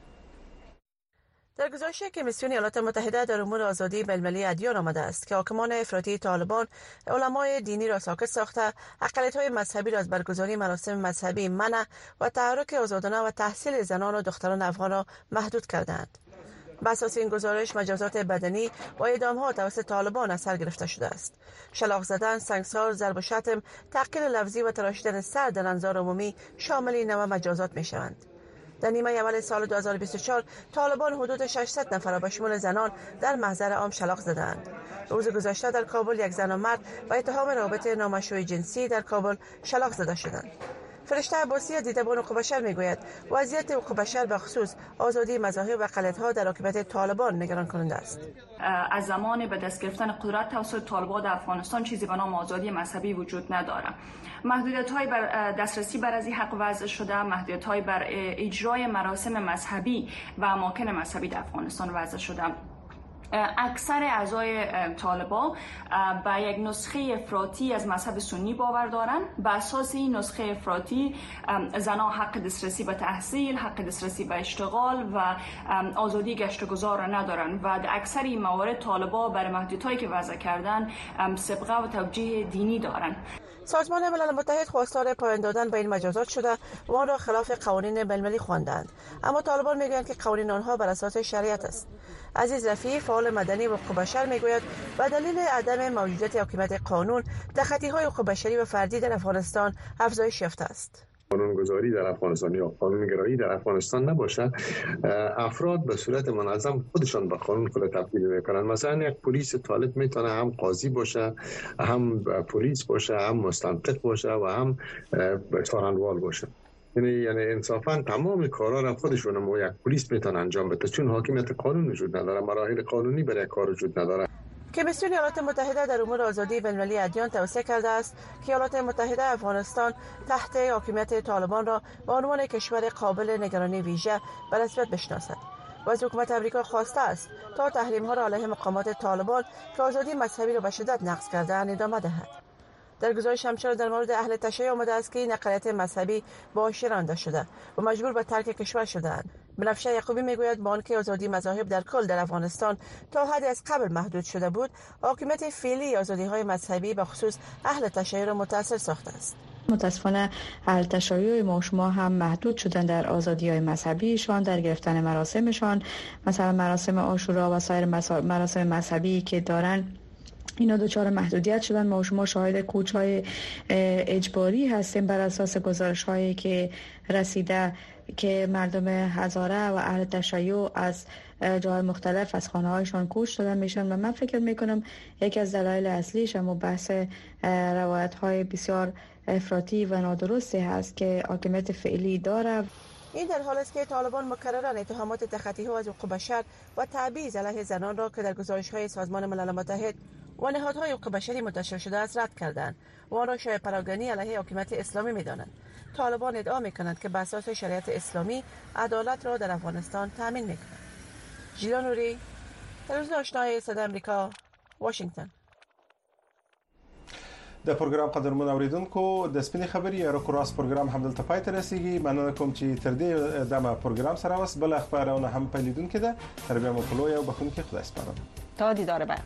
در گزارش کمیسیون ایالات متحده در امور آزادی بین المللی ادیان آمده است که حاکمان افراطی طالبان علمای دینی را ساکت ساخته، اقلیت‌های مذهبی را از برگزاری مراسم مذهبی منع و تحرک آزادانه و تحصیل زنان و دختران افغان را محدود کردند. بر اساس این گزارش مجازات بدنی و اعدام‌ها توسط طالبان از سر گرفته شده است. شلاق زدن، سنگسار، ضرب و شتم، تعقیب لفظی و تراشیدن سر در انظار عمومی شامل این نوع مجازات می‌شوند. در نیمه اول سال دو هزار و بیست و چهار طالبان حدود ششصد نفر را به شمول زنان در محضر عام شلاق زدند. روز گذشته در کابل یک زن و مرد با اتهام رابطه نامشروع جنسی در کابل شلاق زده شدند. فرشته عباسی از دیدبان حقوق بشر میگوید وضعیت حقوق بشر به خصوص آزادی مذاهب و اقلیت‌ها در حکومت طالبان نگران کننده است. از زمان به دست گرفتن قدرت توسط طالبان در افغانستان چیزی به نام آزادی مذهبی وجود ندارد. محدودیت‌های بر دسترسی بر از حق وضع شده، محدودیت‌های بر اجرای مراسم مذهبی و اماکن مذهبی در افغانستان وضع شده. اکثر اعضای طالبان به یک نسخه افراطی از مذهب سنی باور دارند. به اساس این نسخه افراطی زنان حق دسترسی به تحصیل، حق دسترسی به اشتغال و آزادی گشت و گذار را ندارند و در اکثر این موارد طالبان برای محدودیت‌هایی که وضع کردن سابقه و توجیه دینی دارند. سازمان ملل متحد خواستار پایان دادن به این مجازات شده و آن را خلاف قوانین بین‌المللی خواندند، اما طالبان میگویند که قوانین آنها بر اساس شریعت است. عزیز رفیعی فعال مدنی و حقوق بشر میگوید به دلیل عدم موجودیت حاکمیت قانون تخطی‌های حقوق بشری و فردی در افغانستان افزایش یافته است. قانونگذاری در افغانستان یا قانونگرایی در افغانستان نباشه، افراد به صورت منظم خودشان به قانون خود تبدیل میکنن. مثلا یک پلیس طالب میتونه هم قاضی باشه، هم پلیس باشه، هم مستنطق باشه و هم څارنوال باشه. یعنی یعنی انصافا تمام کارا را خودشون مو یک پلیس میتونه انجام بده، چون حاکمیت قانون وجود نداره، مراحل قانونی برای کار وجود نداره. کمیسیون ایالات متحده در امور آزادی بین‌المللی ادیان توصیه کرده است که ایالات متحده افغانستان تحت حاکمیت طالبان را به عنوان کشور قابل نگرانی ویژه به رسمیت بشناسد و از حکومت امریکا خواسته است تا تحریم‌ها را علیه مقامات طالبان که آزادی مذهبی را به شدت نقض کرده‌اند ادامه دهد. در گزارش همچنین در مورد اهل تشیع آمده است که این اقلیت مذهبی باعث رانده شده و مجبور به ترک کشور شده‌اند. بنفشه یعقوبی میگوید با آنکه آزادی مذاهب در کل در افغانستان تا حدی از قبل محدود شده بود، حاکمیت فعلی آزادی‌های مذهبی به خصوص اهل تشیع را متأثر ساخته است. متاسفانه اهل تشیع ما و شما هم محدود شدن در آزادی‌های مذهبیشان، در گرفتن مراسمشان، مثلا مراسم عاشورا و سایر مراسم مذهبی که دارن اینا دچار محدودیت شدن. ما و شما شاهد کوچ‌های اجباری هستیم بر اساس گزارش‌هایی که رسیده که مردم هزاره و اهل تشیع از جای مختلف از خانه‌هایشان کوچ دادن میشن و من فکر میکنم یکی از دلایل اصلیش هم بحث روایت‌های بسیار افراطی و نادرستی هست که حاکمیت فعلی داره. این در حالی است که طالبان مکررن اتهامات تخطی‌ها از حقوق بشر و تبعیض علیه زنان را که در گزارش‌های سازمان ملل متحد و نهادهای حقوق بشری منتشر شده است رد کردند و آن را شایع پراگانی علیه حاکمیت اسلامی می‌دانند. طالبان ادعا می‌کنند که بر اساس شریعت اسلامی عدالت را در افغانستان تامین می‌کنند. ژیلا نوری، تلویزیون آشنای صدای آمریکا، واشنگتن. د پروګرام قدرمن اوریدونکو د سپینې خبري را کوراس پروګرام هم دلته پای ته رسیدي. مننه کوم چې تر دې دمه پروګرام سره واس بل خبرونه هم پیلیدونکو ده. تر بیا مو په لوی او بخونکي خدای سپارم. تا دیدار بعد.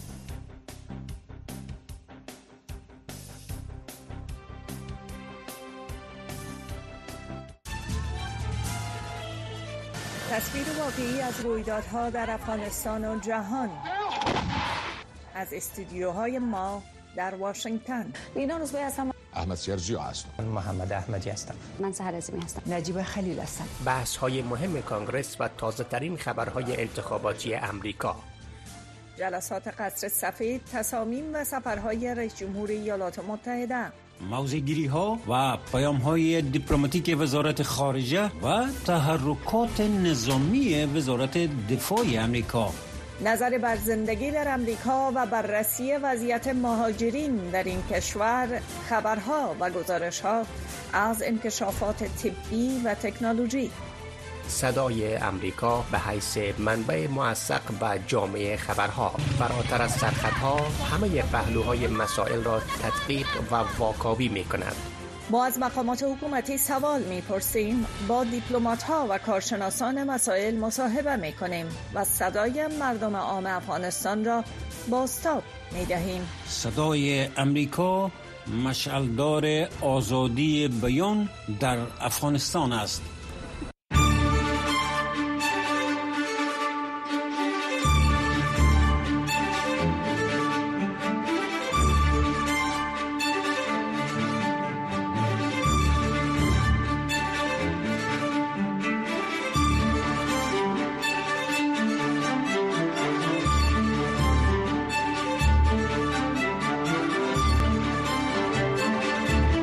تصویر واقعی از رویدادها در افغانستان و جهان از استودیوهای ما در واشنگتن. لینا روزبه هستم. احمد سیرجی هستم. من محمد احمدی هستم. من سحر عظیمی هستم. نجیب خلیل هستم. بحث های مهم کانگرس و تازه ترین خبرهای انتخاباتی امریکا. جلسات قصر سفید، تصامیم و سفرهای رئیس جمهور ایالات متحده. موضع‌گیری ها و پیام های دیپلماتیک وزارت خارجه و تحرکات نظامی وزارت دفاع امریکا. نظر بر زندگی در امریکا و بررسی وضعیت مهاجرین در این کشور، خبرها و گزارش‌ها از انکشافات طبی و تکنولوژی. صدای امریکا به حیث منبع موثق به جامعه خبرها، فراتر از سرخطها همه پهلوهای مسائل را تدقیق و واکاوی می کند. ما از مقامات حکومتی سوال می پرسیم، با دیپلمات‌ها و کارشناسان مسائل مصاحبه می کنیم و صدای مردم عام افغانستان را بازتاب می دهیم. صدای امریکا مشعلدار آزادی بیان در افغانستان است.